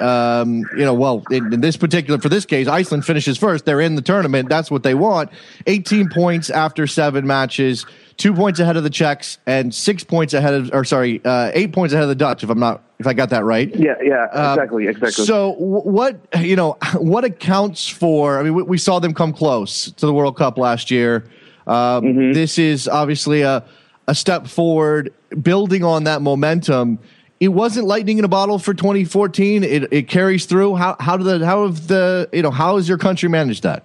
In this particular, for this case, Iceland finishes first. They're in the tournament. That's what they want. 18 points after 7 matches. 2 points ahead of the Czechs and 8 points ahead of the Dutch. If I got that right. Yeah, exactly. So what accounts for? I mean, we saw them come close to the World Cup last year. This is obviously a step forward, building on that momentum. It wasn't lightning in a bottle for 2014. It carries through. How has your country managed that?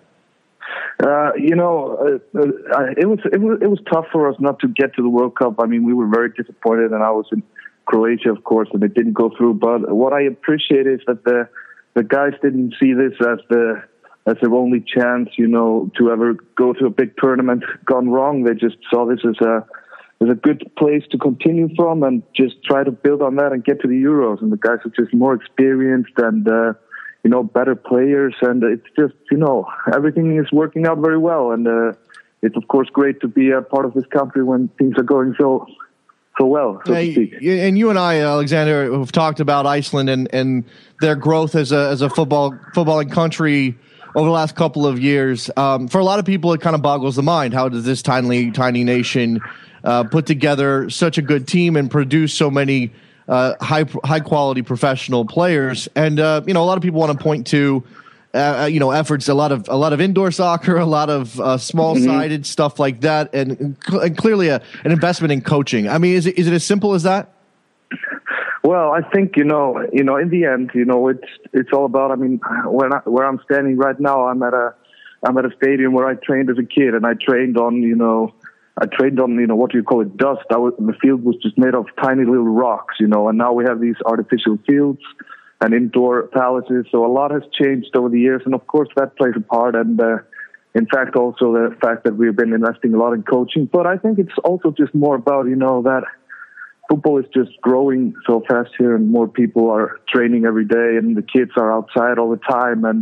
It was tough for us not to get to the World Cup. I mean, we were very disappointed, and I was in Croatia, of course, and it didn't go through. But what I appreciate is that the guys didn't see this as their only chance, to ever go to a big tournament gone wrong. They just saw this as a good place to continue from and just try to build on that and get to the Euros. And the guys are just more experienced and, better players. And it's just, everything is working out very well. And it's, of course, great to be a part of this country when things are going so well, so to speak. And you and I, Alexander, have talked about Iceland and their growth as a footballing country over the last couple of years. For a lot of people, it kind of boggles the mind. How does this tiny nation put together such a good team and produce so many high quality professional players? And a lot of people want to point to efforts, a lot of indoor soccer, a lot of small-sided stuff like that, and clearly an investment in coaching. I mean, is it as simple as that? Well, I think in the end, it's all about. I mean, where I'm standing right now, I'm at a stadium where I trained as a kid, and I trained on what do you call it, dust. The field was just made of tiny little rocks, and now we have these artificial fields and indoor palaces. So a lot has changed over the years, and of course that plays a part. And in fact, also the fact that we've been investing a lot in coaching. But I think it's also just more about that football is just growing so fast here, and more people are training every day, and the kids are outside all the time, and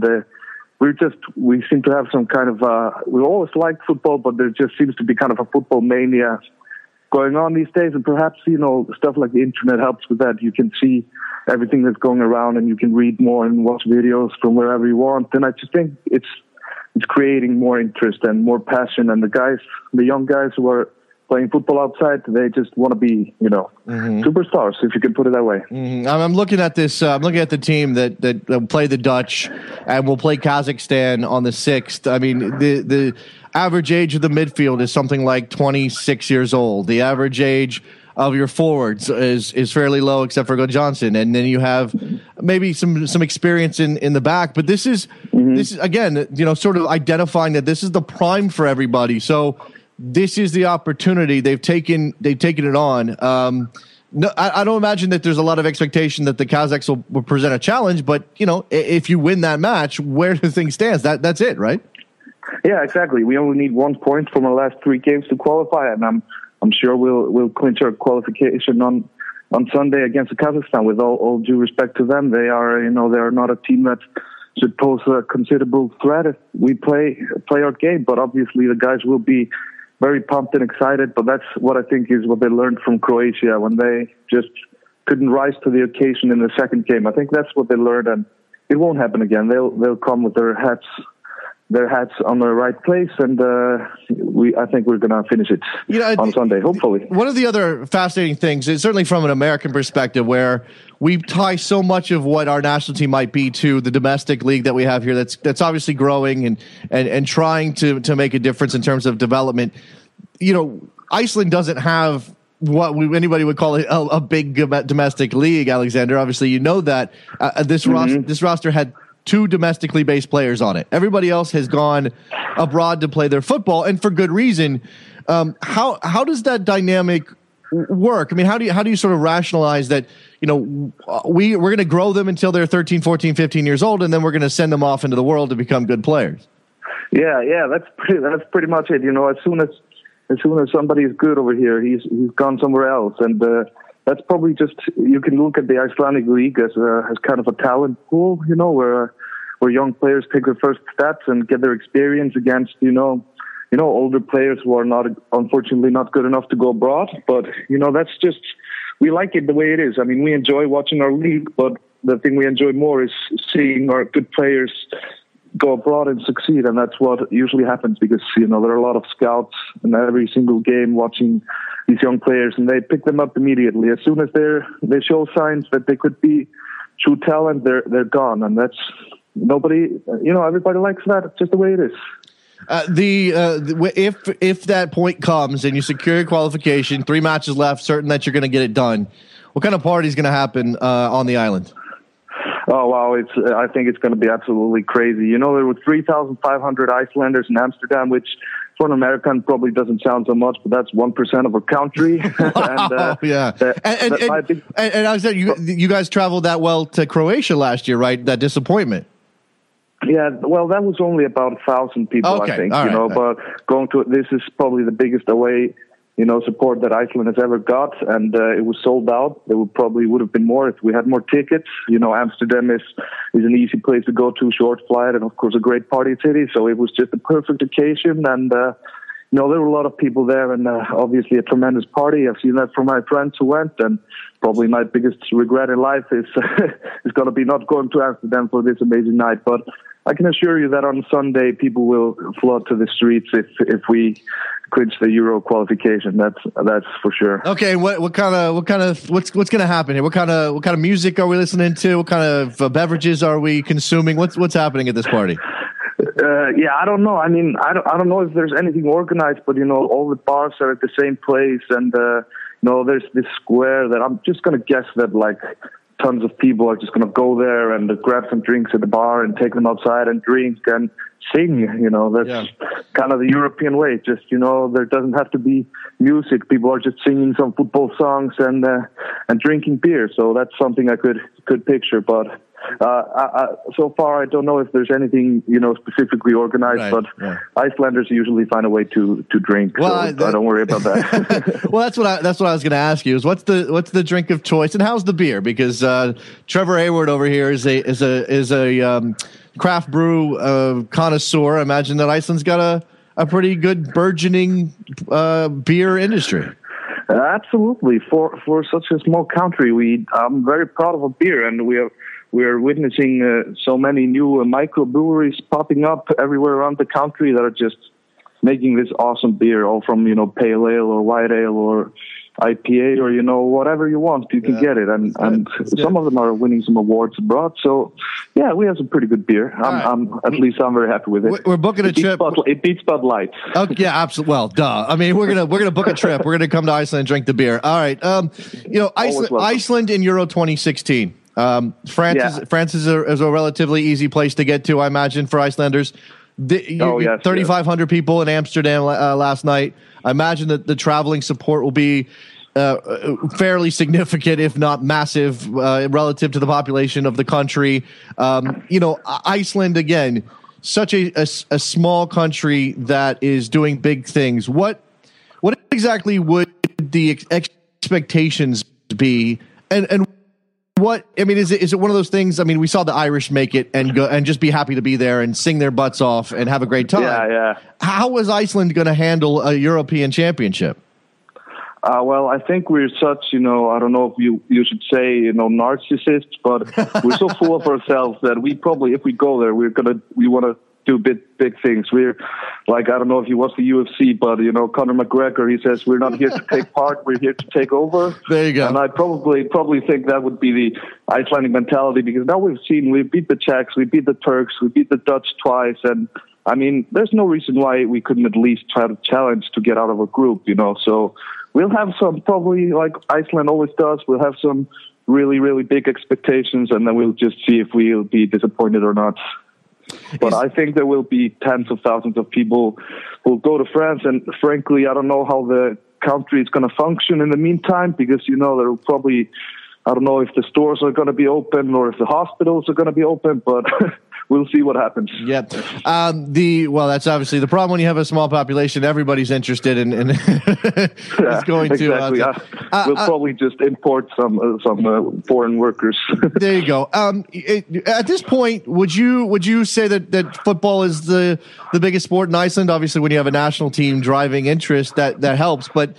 we seem to have some kind of we always liked football, but there just seems to be kind of a football mania going on these days, and perhaps stuff like the internet helps with that. You can see everything that's going around, and you can read more and watch videos from wherever you want. And I just think it's creating more interest and more passion, and the young guys who are playing football outside, they just want to be, superstars, if you can put it that way. I'm looking at this. I'm looking at the team that play the Dutch and will play Kazakhstan on the 6th. I mean, the average age of the midfield is something like 26 years old. The average age of your forwards is fairly low, except for Johnson, and then you have maybe some experience in the back. But this is again, sort of identifying that this is the prime for everybody. So this is the opportunity. They've taken it on. No, I don't imagine that there's a lot of expectation that the Kazakhs will present a challenge, but if you win that match, where do things stand? That's it, right? Yeah, exactly. We only need 1 point from our last 3 games to qualify, and I'm sure we'll clinch our qualification on Sunday against Kazakhstan. With all due respect to them, they are not a team that should pose a considerable threat if we play our game. But obviously, the guys will be very pumped and excited, but that's what I think is what they learned from Croatia when they just couldn't rise to the occasion in the second game. I think that's what they learned, and it won't happen again. They'll come with their hats on the right place, and I think we're going to finish it on Sunday, hopefully. One of the other fascinating things is certainly from an American perspective, where we tie so much of what our national team might be to the domestic league that we have here. That's obviously growing and trying to make a difference in terms of development. Iceland doesn't have what anybody would call a big domestic league, Alexander. Obviously, you know that this roster had 2 domestically based players on it. Everybody else has gone abroad to play their football, and for good reason. How does that dynamic work? I mean, how do you sort of rationalize that? We're going to grow them until they're 13, 14, 15 years old, and then we're going to send them off into the world to become good players. Yeah, that's pretty much it. As soon as somebody is good over here, he's gone somewhere else, and that's probably just, you can look at the Icelandic league as kind of a talent pool, where young players take their first steps and get their experience against, older players who are unfortunately not good enough to go abroad. But, that's just, we like it the way it is. I mean, we enjoy watching our league, but the thing we enjoy more is seeing our good players go abroad and succeed, and that's what usually happens because there are a lot of scouts in every single game watching these young players, and they pick them up immediately as soon as they show signs that they could be true talent. They're gone, and that's nobody. Everybody likes that. It's just the way it is. If that point comes and you secure your qualification, 3 matches left, certain that you're going to get it done, what kind of party is going to happen on the island? Oh, wow. I think it's going to be absolutely crazy. There were 3,500 Icelanders in Amsterdam, which for an American probably doesn't sound so much, but that's 1% of our country. Wow, yeah. And I said, you guys traveled that well to Croatia last year, right? That disappointment. Yeah, well, that was only about 1,000 people, I think, but going to this is probably the biggest away support that Iceland has ever got, and it was sold out. There would have been more if we had more tickets. Amsterdam is an easy place to go to, short flight, and of course a great party city. So it was just a perfect occasion, and there were a lot of people there, and obviously a tremendous party. I've seen that from my friends who went, and probably my biggest regret in life is going to be not going to Amsterdam for this amazing night. But I can assure you that on Sunday people will flood to the streets if we clinch the Euro qualification. That's for sure. Okay, what's going to happen here? What kind of music are we listening to? What kind of beverages are we consuming? What's happening at this party? I don't know. I mean, I don't know if there's anything organized, but all the bars are at the same place, and there's this square that I'm just going to guess that like tons of people are just going to go there and grab some drinks at the bar and take them outside and drink and sing. That's kind of the European way. Just, there doesn't have to be music. People are just singing some football songs and drinking beer. So that's something I could picture. But so far, I don't know if there's anything, specifically organized, but Icelanders usually find a way to drink. Well, so don't worry about that. Well, that's what I was going to ask you is what's the drink of choice and how's the beer? Because Trevor Hayward over here is a craft brew connoisseur. I imagine that Iceland's got a pretty good burgeoning beer industry. Absolutely. For such a small country, I'm very proud of our beer, and we're witnessing so many new microbreweries popping up everywhere around the country that are just making this awesome beer, all from pale ale or white ale or IPA or whatever you want, you can get it, and some of them are winning some awards abroad. So yeah, we have some pretty good beer. I'm very happy with it. We're booking a trip. It beats Bud Light. Oh yeah, absolutely. Well, duh. I mean, we're gonna book a trip. We're gonna come to Iceland and drink the beer. All right. Iceland in Euro 2016. France is a relatively easy place to get to, I imagine, for Icelanders. 3,500 people in Amsterdam last night. I imagine that the traveling support will be fairly significant, if not massive, relative to the population of the country. Iceland, again, such a small country that is doing big things. What exactly would the expectations be? And what, I mean, is it one of those things? I mean, we saw the Irish make it and go and just be happy to be there and sing their butts off and have a great time. Yeah. How is Iceland going to handle a European championship? Well, I think we're such, I don't know if you should say, narcissists, but we're so full of ourselves that we probably, if we go there, we want to do big things. We're like, I don't know if you watch the UFC, but Conor McGregor, he says we're not here to take part, we're here to take over. There you go. And I probably think that would be the Icelandic mentality, because now we beat the Czechs, we beat the Turks, we beat the Dutch twice, and I mean, there's no reason why we couldn't at least try to challenge to get out of a group, So we'll have some, probably like Iceland always does, we'll have some really, really big expectations, and then we'll just see if we'll be disappointed or not. But I think there will be tens of thousands of people who will go to France, and frankly, I don't know how the country is going to function in the meantime, because, there will probably, I don't know if the stores are going to be open or if the hospitals are going to be open, but we'll see what happens. Yep. That's obviously the problem when you have a small population. Everybody's interested in it's going exactly. to. We'll probably just import some foreign workers. There you go. At this point, would you say that football is the biggest sport in Iceland? Obviously, when you have a national team driving interest, that helps. But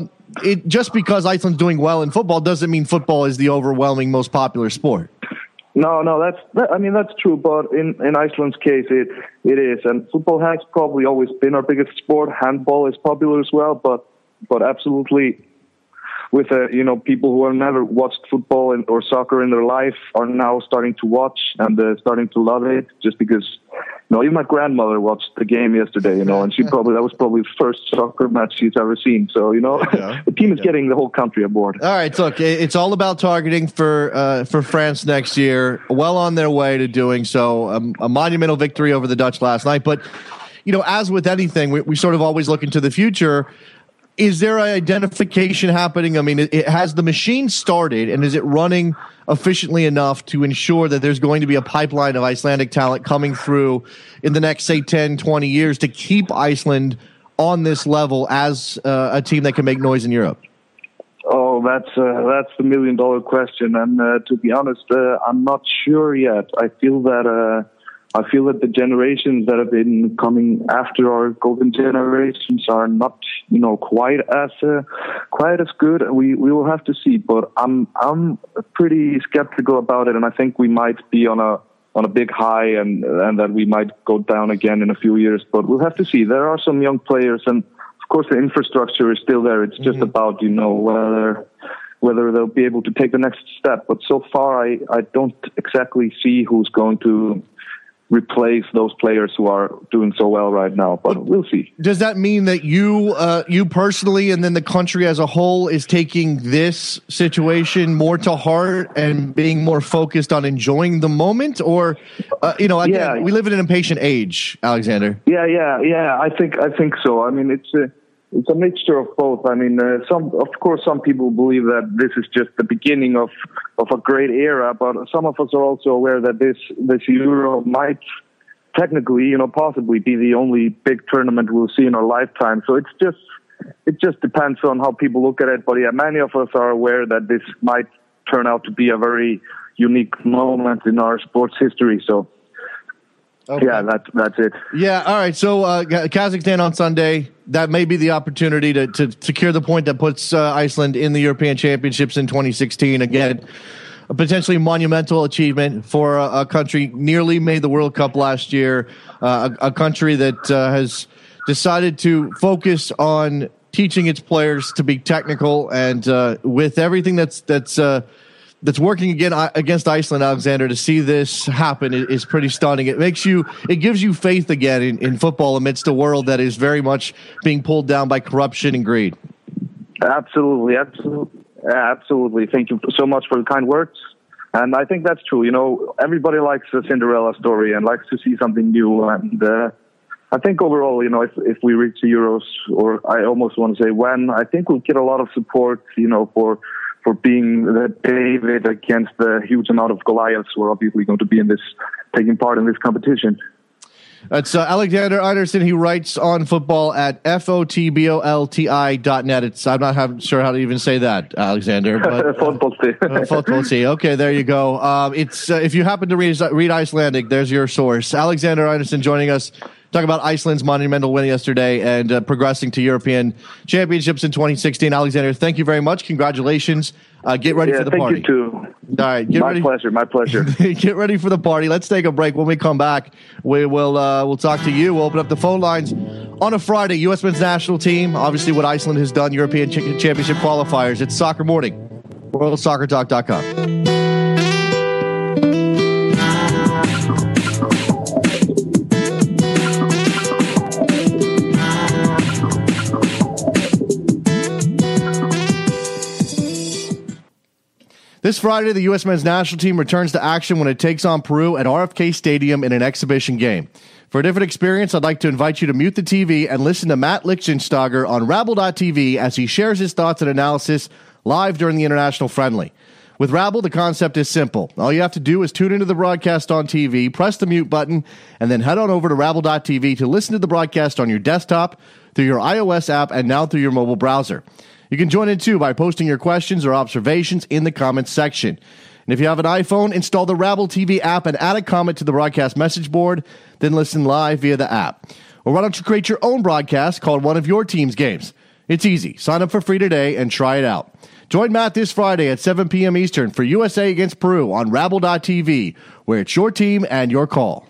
just because Iceland's doing well in football doesn't mean football is the overwhelming most popular sport. No, that's true. But in Iceland's case, it is, and football has probably always been our biggest sport. Handball is popular as well, but absolutely, with people who have never watched football or soccer in their life are now starting to watch and starting to love it. Just because, even my grandmother watched the game yesterday, and that was probably the first soccer match she's ever seen. So the team is getting the whole country aboard. All right, look, it's all about targeting for France next year. Well on their way to doing so. A monumental victory over the Dutch last night, but as with anything, we sort of always look into the future. Is there an identification happening? I mean, has the machine started, and is it running efficiently enough to ensure that there's going to be a pipeline of Icelandic talent coming through in the next, say, 10, 20 years to keep Iceland on this level as a team that can make noise in Europe? Oh, that's the $1 million question. And to be honest, I'm not sure yet. I feel that the generations that have been coming after our golden generations are not, quite as good. We will have to see, but I'm pretty skeptical about it, and I think we might be on a big high, and that we might go down again in a few years. But we'll have to see. There are some young players, and of course the infrastructure is still there. It's just about whether they'll be able to take the next step. But so far, I don't exactly see who's going to replace those players who are doing so well right now, but we'll see. Does that mean that you personally and then the country as a whole is taking this situation more to heart and being more focused on enjoying the moment? Or, again, we live in an impatient age, Alexander. Yeah. I think so. I mean, it's a mixture of both. I mean, some people believe that this is just the beginning of a great era, but some of us are also aware that this Euro might technically, possibly be the only big tournament we'll see in our lifetime. So it just depends on how people look at it. But yeah, many of us are aware that this might turn out to be a very unique moment in our sports history. So. Okay. Yeah, that's it. Yeah, all right. So Kazakhstan on Sunday, that may be the opportunity to secure the point that puts Iceland in the European Championships in 2016. Again, a potentially monumental achievement for a country nearly made the World Cup last year, a country that has decided to focus on teaching its players to be technical, and with everything that's working again against Iceland, Alexander, to see this happen is pretty stunning. It gives you faith again in football amidst a world that is very much being pulled down by corruption and greed. Absolutely. Thank you so much for the kind words. And I think that's true. Everybody likes a Cinderella story and likes to see something new. And I think overall, if we reach the Euros, or I almost want to say when, I think we'll get a lot of support, for being the David against the huge amount of Goliaths who are obviously going to be taking part in this competition. That's Alexander Einarsson. He writes on football at fotbolti.net. I'm not sure how to even say that, Alexander. Fotbolti. Okay, there you go. It's if you happen to read Icelandic, there's your source. Alexander Einarsson joining us. Talk about Iceland's monumental win yesterday and progressing to European Championships in 2016. Alexander, thank you very much. Congratulations. Get ready for the party. Thank you, too. All right. My pleasure. Get ready for the party. Let's take a break. When we come back, we'll talk to you. We'll open up the phone lines on a Friday. U.S. men's national team, obviously what Iceland has done, European Championship qualifiers. It's Soccer Morning, WorldSoccerTalk.com. This Friday, the U.S. men's national team returns to action when it takes on Peru at RFK Stadium in an exhibition game. For a different experience, I'd like to invite you to mute the TV and listen to Matt Lichtensteiger on Rabble.tv as he shares his thoughts and analysis live during the international friendly. With Rabble, the concept is simple. All you have to do is tune into the broadcast on TV, press the mute button, and then head on over to Rabble.tv to listen to the broadcast on your desktop, through your iOS app, and now through your mobile browser. You can join in, too, by posting your questions or observations in the comments section. And if you have an iPhone, install the Rabble TV app and add a comment to the broadcast message board, then listen live via the app. Or why don't you create your own broadcast called one of your team's games? It's easy. Sign up for free today and try it out. Join Matt this Friday at 7 p.m. Eastern for USA against Peru on Rabble.tv, where it's your team and your call.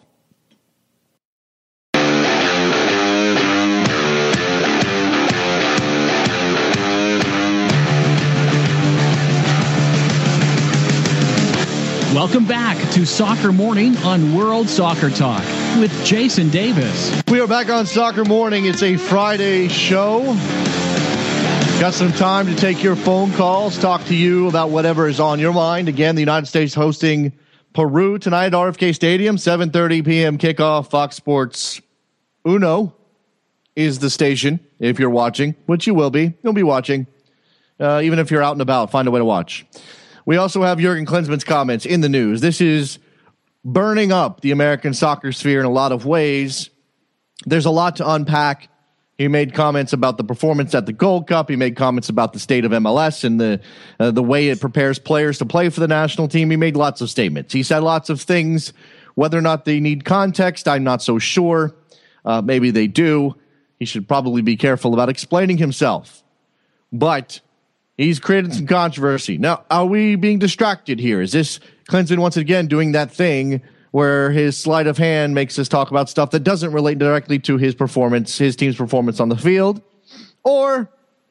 Welcome back to Soccer Morning on World Soccer Talk with Jason Davis. We are back on Soccer Morning. It's a Friday show. Got some time to take your phone calls, talk to you about whatever is on your mind. Again, the United States hosting Peru tonight at RFK Stadium, 7:30 p.m. kickoff. Fox Sports Uno is the station if you're watching, which you will be. You'll be watching. Even if you're out and about, find a way to watch. We also have Jurgen Klinsmann's comments in the news. This is burning up the American soccer sphere in a lot of ways. There's a lot to unpack. He made comments about the performance at the Gold Cup. He made comments about the state of MLS and the way it prepares players to play for the national team. He made lots of statements. He said lots of things. Whether or not they need context, I'm not so sure. Maybe they do. He should probably be careful about explaining himself. But he's created some controversy. Now, are we being distracted here? Is this Klinsmann once again doing that thing where his sleight of hand makes us talk about stuff that doesn't relate directly to his performance, his team's performance on the field? Or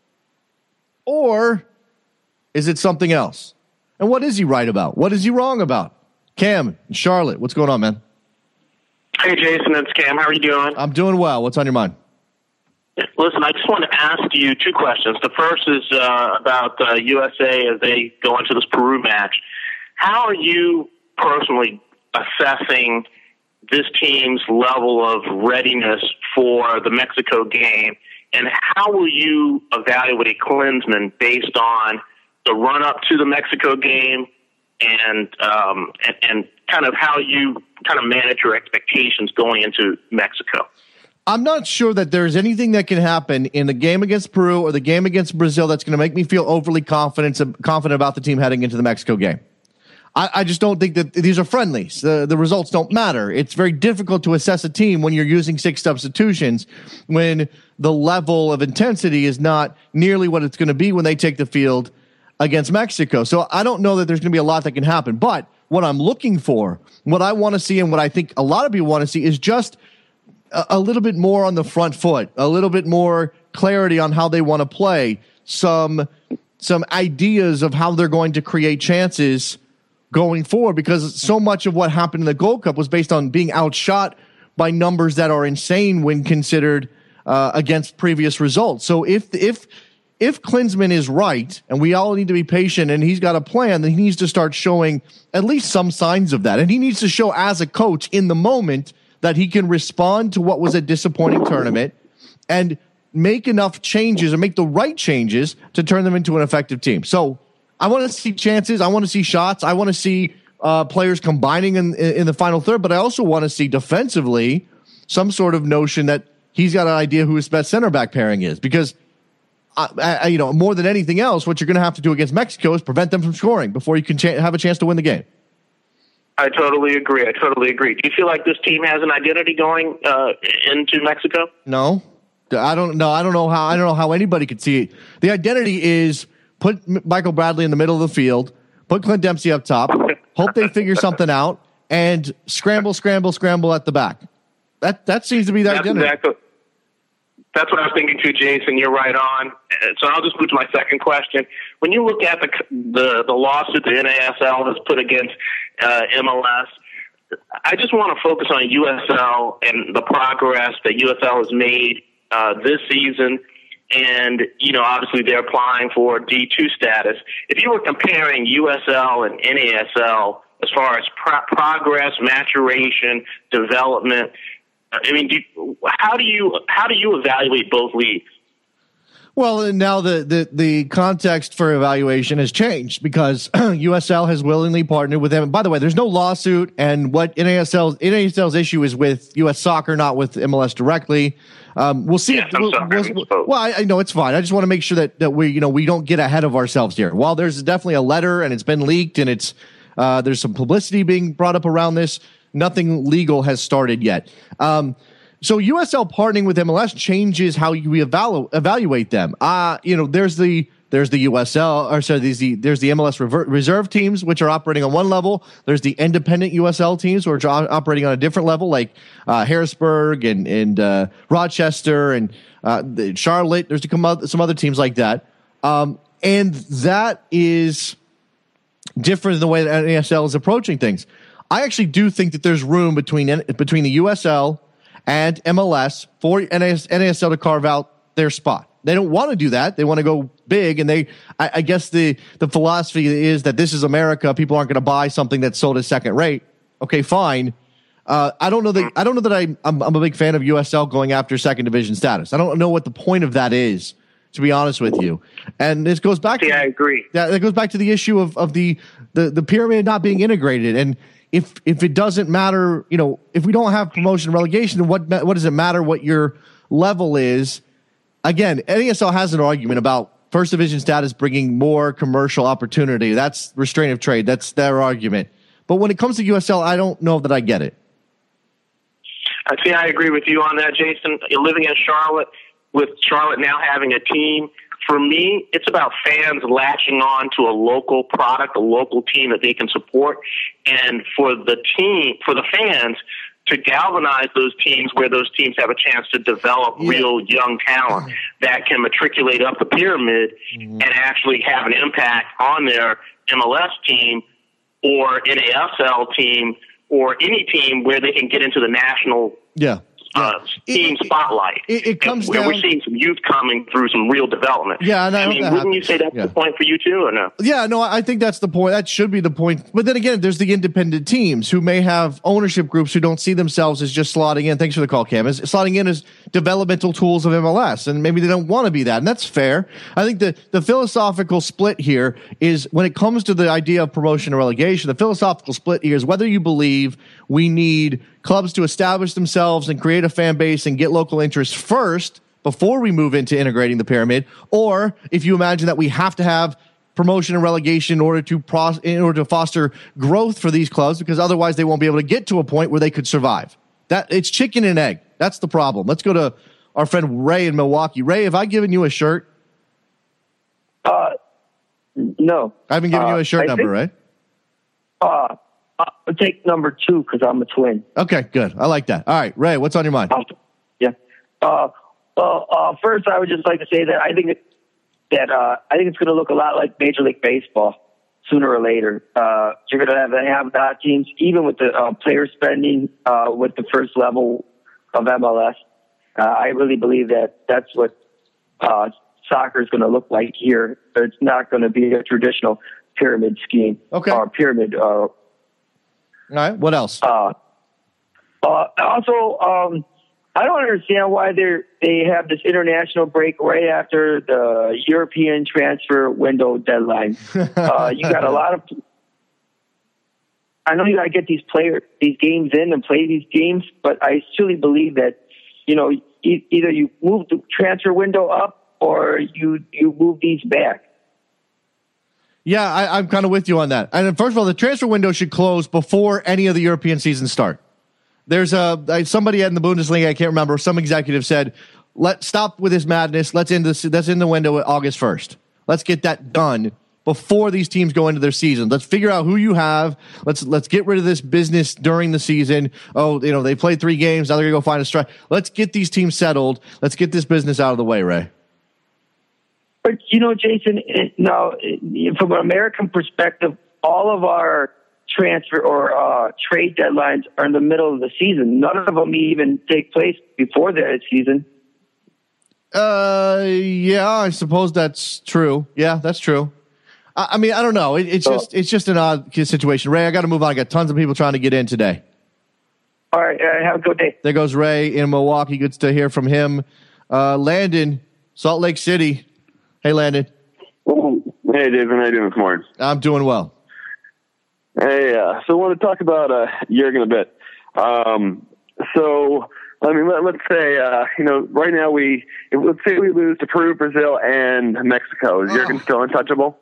is it something else? And what is he right about? What is he wrong about? Cam, Charlotte, what's going on, man? Hey, Jason, it's Cam. How are you doing? I'm doing well. What's on your mind? Listen, I just want to ask you two questions. The first is about USA as they go into this Peru match. How are you personally assessing this team's level of readiness for the Mexico game, and how will you evaluate Klinsmann based on the run-up to the Mexico game and kind of how you kind of manage your expectations going into Mexico? I'm not sure that there's anything that can happen in the game against Peru or the game against Brazil that's going to make me feel overly confident about the team heading into the Mexico game. I just don't think that these are friendlies. The results don't matter. It's very difficult to assess a team when you're using 6 substitutions, when the level of intensity is not nearly what it's going to be when they take the field against Mexico. So I don't know that there's going to be a lot that can happen. But what I'm looking for, what I want to see, and what I think a lot of people want to see is just a little bit more on the front foot, a little bit more clarity on how they want to play, some ideas of how they're going to create chances going forward, because so much of what happened in the Gold Cup was based on being outshot by numbers that are insane when considered against previous results. So if Klinsmann is right, and we all need to be patient, and he's got a plan, then he needs to start showing at least some signs of that. And he needs to show as a coach in the moment that he can respond to what was a disappointing tournament and make enough changes or make the right changes to turn them into an effective team. So I want to see chances. I want to see shots. I want to see players combining in the final third, but I also want to see defensively some sort of notion that he's got an idea who his best center back pairing is, because more than anything else, what you're going to have to do against Mexico is prevent them from scoring before you can have a chance to win the game. I totally agree. Do you feel like this team has an identity going into Mexico? No, I don't know. I don't know how anybody could see it. The identity is put Michael Bradley in the middle of the field, put Clint Dempsey up top, hope they figure something out, and scramble at the back. That seems to be the identity. That's what I was thinking too, Jason. You're right on. So I'll just move to my second question. When you look at the lawsuit the NASL has put against MLS, I just want to focus on USL and the progress that USL has made this season. And, obviously they're applying for D2 status. If you were comparing USL and NASL as far as progress, maturation, development, I mean, how do you evaluate both leagues? Well, now the context for evaluation has changed because USL has willingly partnered with them. By the way, there's no lawsuit, and what NASL's issue is with U.S. Soccer, not with MLS directly. We'll see. Yes, I know it's fine. I just want to make sure that we don't get ahead of ourselves here. While there's definitely a letter and it's been leaked and it's there's some publicity being brought up around this, nothing legal has started yet. So USL partnering with MLS changes how we evaluate them. There's the There's the USL, or sorry, there's the MLS reserve teams, which are operating on one level. There's the independent USL teams, which are operating on a different level, like Harrisburg and Rochester and Charlotte. There's some other teams like that, and that is different than the way that NASL is approaching things. I actually do think that there's room between the USL and MLS for NASL to carve out their spot. They don't want to do that. They want to go big, and I guess the philosophy is that this is America. People aren't going to buy something that's sold as second rate. Okay, fine. I don't know that I'm a big fan of USL going after second division status. I don't know what the point of that is, to be honest with you. And this goes back. I agree. Yeah, that goes back to the issue of the pyramid not being integrated. And if it doesn't matter, if we don't have promotion and relegation, what does it matter what your level is? Again, NASL has an argument about first division status bringing more commercial opportunity. That's restraint of trade. That's their argument. But when it comes to USL, I don't know that I get it. I agree with you on that, Jason. Living in Charlotte, with Charlotte now having a team, for me, it's about fans latching on to a local product, a local team that they can support, and for the fans to galvanize those teams where those teams have a chance to develop real young talent that can matriculate up the pyramid and actually have an impact on their MLS team or NASL team or any team where they can get into the national team spotlight. It comes where down, we're seeing some youth coming through some real development. Yeah, and wouldn't you say that's the point for you too, or no? Yeah, no, I think that's the point. That should be the point. But then again, there's the independent teams who may have ownership groups who don't see themselves as just slotting in. Thanks for the call, Cam. As slotting in as developmental tools of MLS, and maybe they don't want to be that, and that's fair. I think the philosophical split here is when it comes to the idea of promotion or relegation. The philosophical split here is whether you believe we need clubs to establish themselves and create a fan base and get local interest first before we move into integrating the pyramid, or if you imagine that we have to have promotion and relegation in order to foster growth for these clubs, because otherwise they won't be able to get to a point where they could survive. That it's chicken and egg. That's the problem. Let's go to our friend Ray in Milwaukee. Ray, have I given you a shirt? No. I haven't given you a shirt number, right? I'll take number 2 because I'm a twin. Okay, good. I like that. All right, Ray, what's on your mind? Yeah. First, I would just like to say that I think it's going to look a lot like Major League Baseball sooner or later. You're going to have that teams, even with the player spending with the first level of MLS. I really believe that that's what soccer is going to look like here. It's not going to be a traditional pyramid scheme. Okay. Or pyramid. All right. What else? Also, I don't understand why they have this international break right after the European transfer window deadline. You got a lot of. I know you got to get these games in and play these games, but I truly believe that either you move the transfer window up or you move these back. Yeah, I'm kind of with you on that. And first of all, the transfer window should close before any of the European seasons start. There's somebody in the Bundesliga, I can't remember, some executive said, let's stop with this madness. Let's end the window at August 1st. Let's get that done before these teams go into their season. Let's figure out who you have. Let's get rid of this business during the season. Oh, they played 3 games. Now they're going to go find a strike. Let's get these teams settled. Let's get this business out of the way, Ray. But, Jason, now, from an American perspective, all of our transfer or trade deadlines are in the middle of the season. None of them even take place before the season. Yeah, I suppose that's true. Yeah, that's true. I mean, I don't know. It's just an odd situation. Ray, I got to move on. I got tons of people trying to get in today. All right, have a good day. There goes Ray in Milwaukee. Good to hear from him. Landon, Salt Lake City. Hey, Landon. Oh, hey, David. How you doing this morning? I'm doing well. Hey, so I want to talk about Jurgen a bit. So, I mean, let's say, right now let's say we lose to Peru, Brazil, and Mexico. Is Jurgen still untouchable?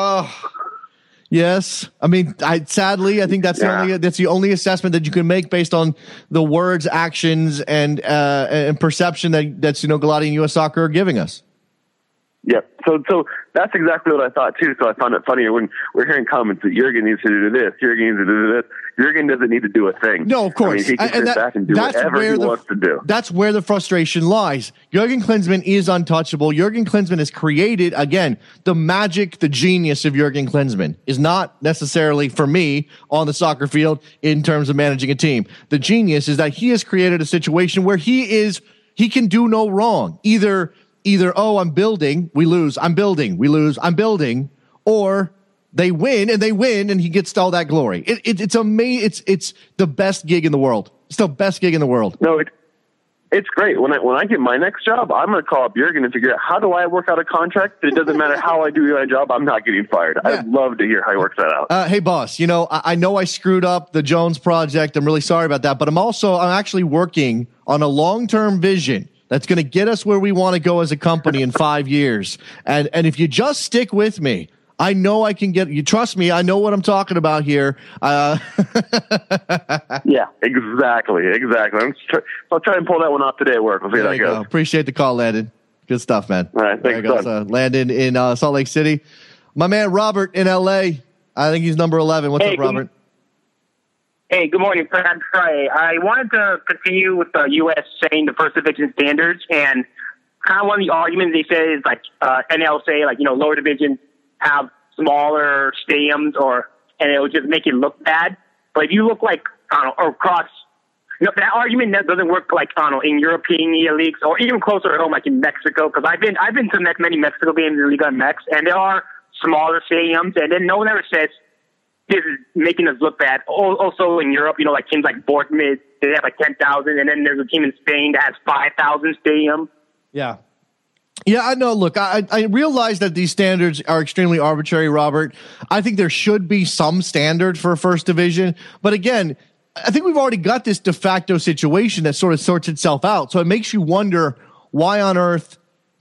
Yes. I mean, sadly, I think that's the only assessment that you can make based on the words, actions, and perception that's Galati and U.S. Soccer are giving us. Yep. So that's exactly what I thought too. So I found it funny when we're hearing comments that Jurgen needs to do this, Jurgen needs to do this. Jurgen doesn't need to do a thing. No, of course. I mean, he can sit back and do whatever he wants to do. That's where the frustration lies. Jurgen Klinsmann is untouchable. Jurgen Klinsmann has created, again, the magic, the genius of Jurgen Klinsmann is not necessarily for me on the soccer field in terms of managing a team. The genius is that he has created a situation where he can do no wrong. Either, oh, I'm building, we lose, I'm building, we lose, I'm building, or they win and he gets all that glory. It's amazing. It's the best gig in the world. It's the best gig in the world. No, it's great. When I get my next job, I'm going to call up Jurgen and figure out how do I work out a contract. It doesn't matter how I do my job. I'm not getting fired. Yeah. I'd love to hear how he works that out. Hey boss, I know I screwed up the Jones project. I'm really sorry about that, but I'm actually working on a long-term vision that's going to get us where we want to go as a company in 5 years. And if you just stick with me, I know I can get you. Trust me, I know what I'm talking about here. Yeah, exactly. I'll try and pull that one off today at work. We'll see how that goes. Appreciate the call, Landon. Good stuff, man. All right, thanks, Landon in Salt Lake City. My man Robert in LA. I think he's number 11. What's up, Robert? Hey, good morning, Fred. I wanted to continue with the U.S. saying the first division standards, and kind of one of the arguments they say is like NL say lower division have smaller stadiums, and it would just make it look bad. But if you look or across, that argument that doesn't work in European leagues or even closer at home, like in Mexico. Because I've been to many Mexico games in Liga MX, and there are smaller stadiums, and then no one ever says this is making us look bad. Also in Europe, like teams like Bournemouth, they have 10,000, and then there's a team in Spain that has 5,000 stadium. Yeah. Yeah, I know. Look, I realize that these standards are extremely arbitrary, Robert. I think there should be some standard for first division. But again, I think we've already got this de facto situation that sort of sorts itself out. So it makes you wonder why on earth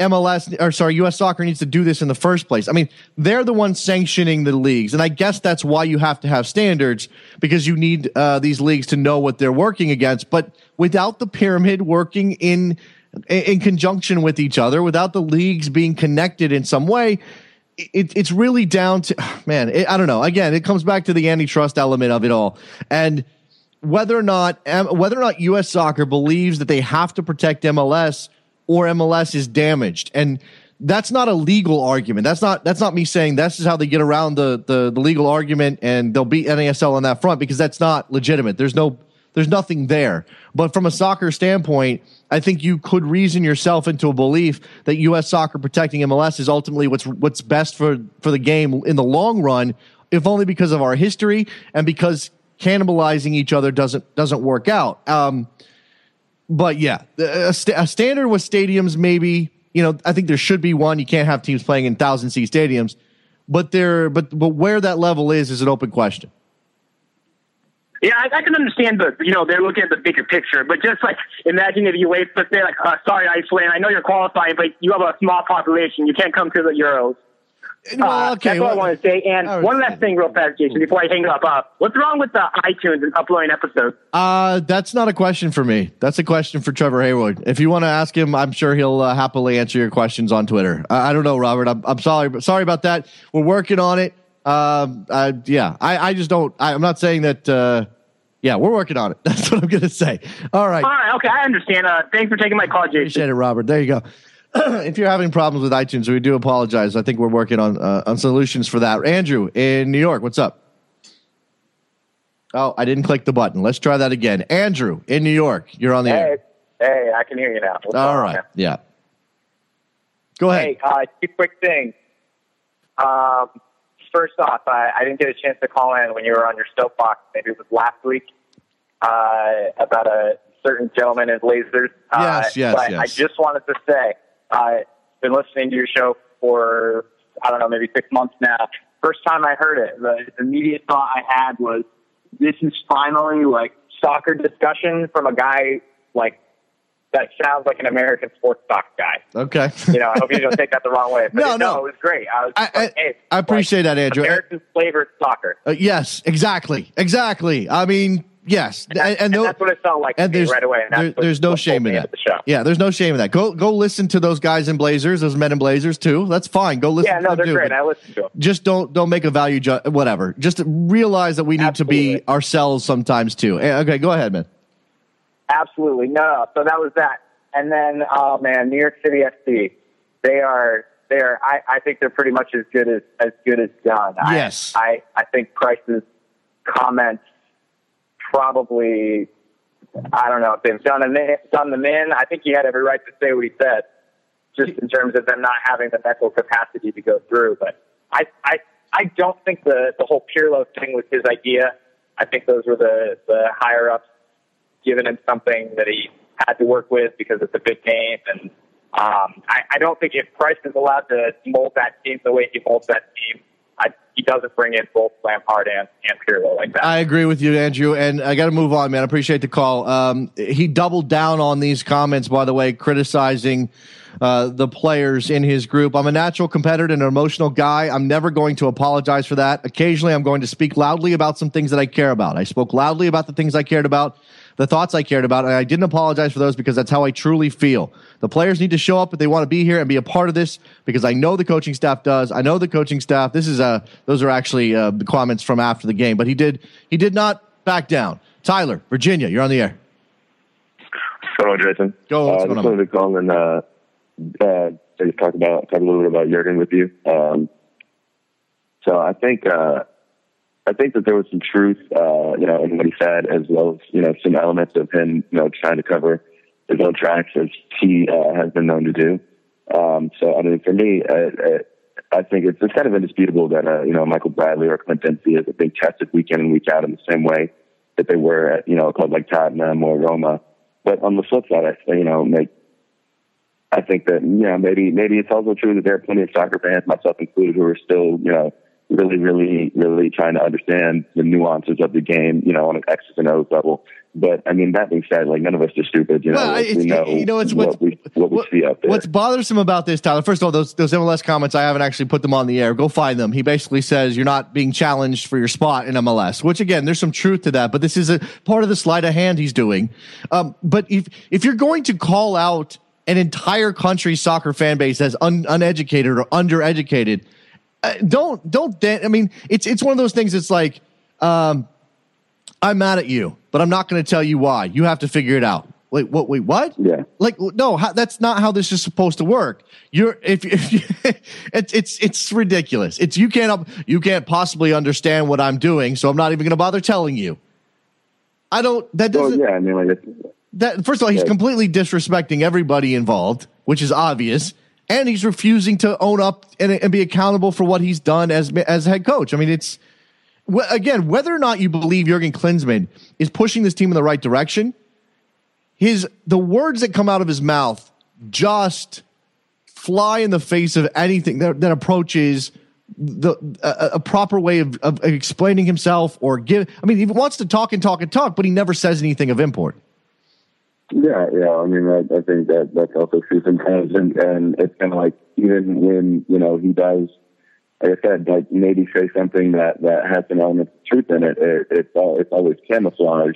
U.S. Soccer needs to do this in the first place. I mean, they're the ones sanctioning the leagues. And I guess that's why you have to have standards, because you need these leagues to know what they're working against. But without the pyramid working in conjunction with each other, without the leagues being connected in some way, it's really down to, I don't know. Again, it comes back to the antitrust element of it all. And whether or not U.S. Soccer believes that they have to protect MLS or MLS is damaged. And that's not a legal argument. That's not me saying this is how they get around the legal argument and they'll beat NASL on that front, because that's not legitimate. There's nothing there. But from a soccer standpoint, I think you could reason yourself into a belief that U.S. Soccer protecting MLS is ultimately what's best for the game in the long run, if only because of our history and because cannibalizing each other doesn't work out. But yeah, a standard with stadiums, maybe, I think there should be one. You can't have teams playing in 1,000-seat stadiums, but where that level is an open question. Yeah, I can understand they're looking at the bigger picture, but just imagine if you wait, but they're sorry, Iceland, I know you're qualified, but you have a small population. You can't come to the Euros. Well, okay. That's what I want to say. And one last thing real fast, Jason, before I hang up. What's wrong with the iTunes and uploading episodes? That's not a question for me. That's a question for Trevor Hayward. If you want to ask him, I'm sure he'll happily answer your questions on Twitter. I don't know, Robert. I'm sorry about that. We're working on it. I just don't. I'm not saying that. We're working on it. That's what I'm going to say. All right. Okay, I understand. Thanks for taking my call, Jason. Appreciate it, Robert. There you go. If you're having problems with iTunes, we do apologize. I think we're working on solutions for that. Andrew in New York, what's up? Oh, I didn't click the button. Let's try that again. Andrew in New York, you're on the air. Hey, I can hear you now. All right. Yeah. Go ahead. Hey, two quick things. First off, I didn't get a chance to call in when you were on your soapbox. Maybe it was last week about a certain gentleman in lasers. Yes. I just wanted to say, I've been listening to your show for, maybe 6 months now. First time I heard it, the immediate thought I had was, this is finally soccer discussion from a guy that sounds like an American sports talk guy. Okay. I hope you don't take that the wrong way. But no, it was great. I appreciate that, Andrew. American flavored soccer. Yes, exactly. I mean, Yes, and that's what it felt like to me right away. And there's no shame in that. Yeah, there's no shame in that. Go listen to those guys in Blazers, those men in Blazers too. That's fine. Go listen. Yeah, no, to them they're too, great. I listen to them. Just don't make a value whatever. Just realize that we need to be ourselves sometimes too. Okay, go ahead, man. Absolutely. No. So that was that. And then, oh man, New York City FC. I think they're pretty much as good as done. Yes. I think Price's comments probably, I don't know if they've done them in. I think he had every right to say what he said, just in terms of them not having the mental capacity to go through. But I don't think the whole Pirlo thing was his idea. I think those were the higher ups giving him something that he had to work with because it's a big game. And I don't think if Price is allowed to mold that team the way he molds that team, he doesn't bring in both Lampard and Pirlo like that. I agree with you, Andrew, and I got to move on, man. I appreciate the call. He doubled down on these comments, by the way, criticizing the players in his group. I'm a natural competitor and an emotional guy. I'm never going to apologize for that. Occasionally, I'm going to speak loudly about some things that I care about. I spoke loudly about the things I cared about, the thoughts I cared about, and I didn't apologize for those because that's how I truly feel. The players need to show up if they want to be here and be a part of this because I know the coaching staff does. I know the coaching staff. Those are actually the comments from after the game, but he did not back down. Tyler, Virginia, you're on the air. What's going on, Jason? Go. What's going on? I just wanted to call and talk a little bit about Jurgen with you. So I think that there was some truth, in what he said, as well as, some elements of him, trying to cover his own tracks as he has been known to do. So, I mean, for me, I think it's kind of indisputable that, Michael Bradley or Clint Dempsey is being tested week in and week out in the same way that they were at, a club like Tottenham or Roma. But on the flip side, I think that, maybe it's also true that there are plenty of soccer fans, myself included, who are still, really, really, really trying to understand the nuances of the game, on an X's and O's level. But I mean, that being said, none of us are stupid. We know what we see out there. What's bothersome about this, Tyler? First of all, those MLS comments, I haven't actually put them on the air. Go find them. He basically says you're not being challenged for your spot in MLS, which again, there's some truth to that. But this is a part of the sleight of hand he's doing. But if you're going to call out an entire country's soccer fan base as uneducated or undereducated, don't. I mean, it's one of those things. It's like, I'm mad at you, but I'm not going to tell you why. You have to figure it out. Wait, what? Yeah. No, that's not how this is supposed to work. It's ridiculous. You can't possibly understand what I'm doing, so I'm not even going to bother telling you. First of all, he's completely disrespecting everybody involved, which is obvious. And he's refusing to own up and be accountable for what he's done as head coach. I mean, again, whether or not you believe Jurgen Klinsmann is pushing this team in the right direction, the words that come out of his mouth just fly in the face of anything that approaches a proper way of explaining himself or he wants to talk, but he never says anything of import. Yeah. I mean, I think that's also true sometimes, and it's kind of like even when he does, like I said, maybe say something that has an element of truth in it. It's always camouflaged,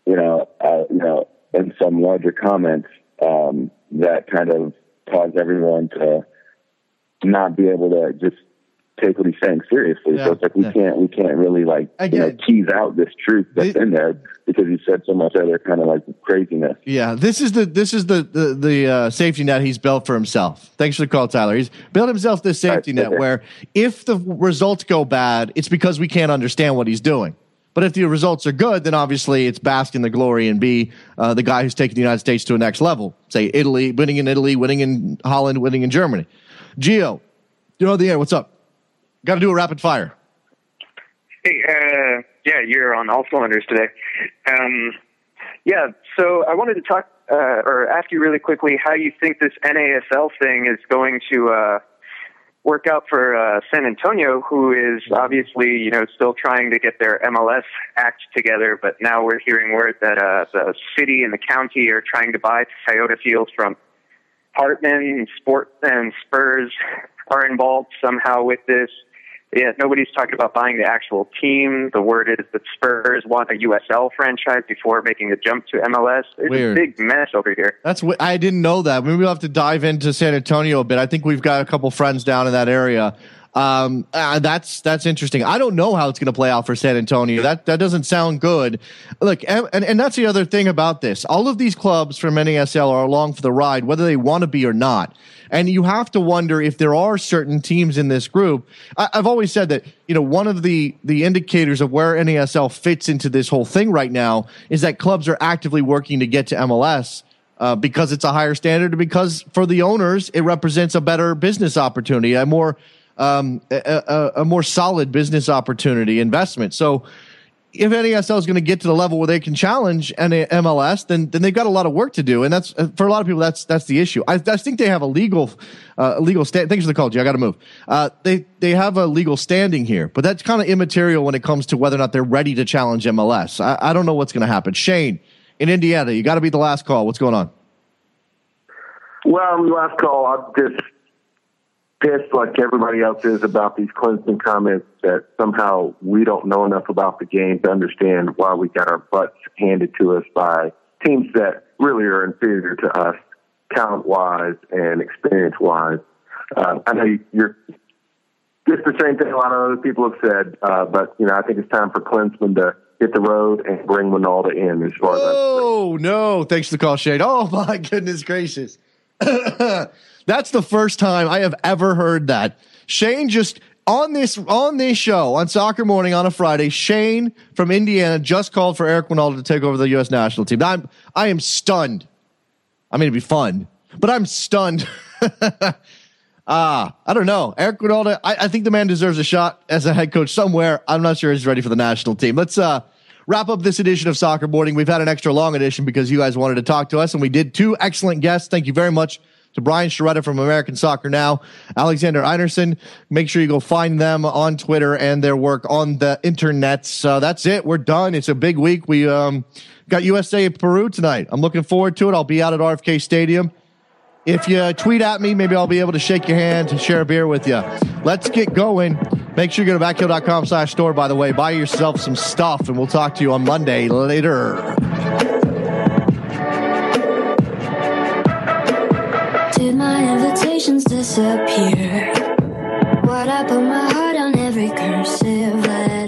in some larger comments that kind of cause everyone to not be able to just take what he's saying seriously. Yeah. So it's like we can't really tease out this truth that's in there because he said so much other kind of craziness. Yeah, this is the safety net he's built for himself. Thanks for the call, Tyler. He's built himself this safety net where if the results go bad, it's because we can't understand what he's doing. But if the results are good, then obviously it's bask in the glory and be the guy who's taking the United States to a next level. Say Italy, winning in Italy, winning in Holland, winning in Germany. Gio, you're on the air. What's up? Got to do a rapid fire. Hey, you're on all cylinders today. So I wanted to talk or ask you really quickly how you think this NASL thing is going to work out for San Antonio, who is obviously, still trying to get their MLS act together, but now we're hearing word that the city and the county are trying to buy Toyota Field from Hartman, and Spurs are involved somehow with this. Yeah, nobody's talking about buying the actual team. The word is that Spurs want a USL franchise before making the jump to MLS. It's Weird. a big mess over here. I didn't know that. Maybe we'll have to dive into San Antonio a bit. I think we've got a couple friends down in that area. That's interesting. I don't know how it's going to play out for San Antonio. That doesn't sound good. Look, and that's the other thing about this. All of these clubs from NASL are along for the ride, whether they want to be or not. And you have to wonder if there are certain teams in this group. I've always said that, one of the indicators of where NASL fits into this whole thing right now is that clubs are actively working to get to MLS. Because it's a higher standard, because for the owners, it represents a better business opportunity, a more solid business opportunity investment. So if NASL is going to get to the level where they can challenge MLS, then they've got a lot of work to do. And that's, for a lot of people, that's the issue. I think they have a legal stand. Thanks for the call, G. I got to move. They have a legal standing here, but that's kind of immaterial when it comes to whether or not they're ready to challenge MLS. I don't know what's going to happen. Shane in Indiana, you got to be the last call. What's going on? Well, last call, I'm just pissed like everybody else is about these Clemson comments that somehow we don't know enough about the game to understand why we got our butts handed to us by teams that really are inferior to us talent-wise and experience-wise. I know you're just the same thing a lot of other people have said, but I think it's time for Klinsmann to hit the road and bring Winalda in as far as Oh, no. Thanks for the call, Shane. Oh, my goodness gracious. That's the first time I have ever heard that. Shane just on this show on Soccer Morning on a Friday, Shane from Indiana just called for Eric Winalda to take over the U.S. national team. I am stunned. I mean, it'd be fun, but I'm stunned. I don't know. Eric Winalda, I think the man deserves a shot as a head coach somewhere. I'm not sure he's ready for the national team. Let's wrap up this edition of Soccer Morning. We've had an extra long edition because you guys wanted to talk to us, and we did 2 excellent guests. Thank you very much to Brian Sciaretta from American Soccer Now, Alexander Einerson. Make sure you go find them on Twitter and their work on the internet. So that's it. We're done. It's a big week. We got USA Peru tonight. I'm looking forward to it. I'll be out at RFK Stadium. If you tweet at me, maybe I'll be able to shake your hand and share a beer with you. Let's get going. Make sure you go to backheel.com/store, by the way. Buy yourself some stuff, and we'll talk to you on Monday later. Did my invitations disappear? What I put my heart on every cursive letter.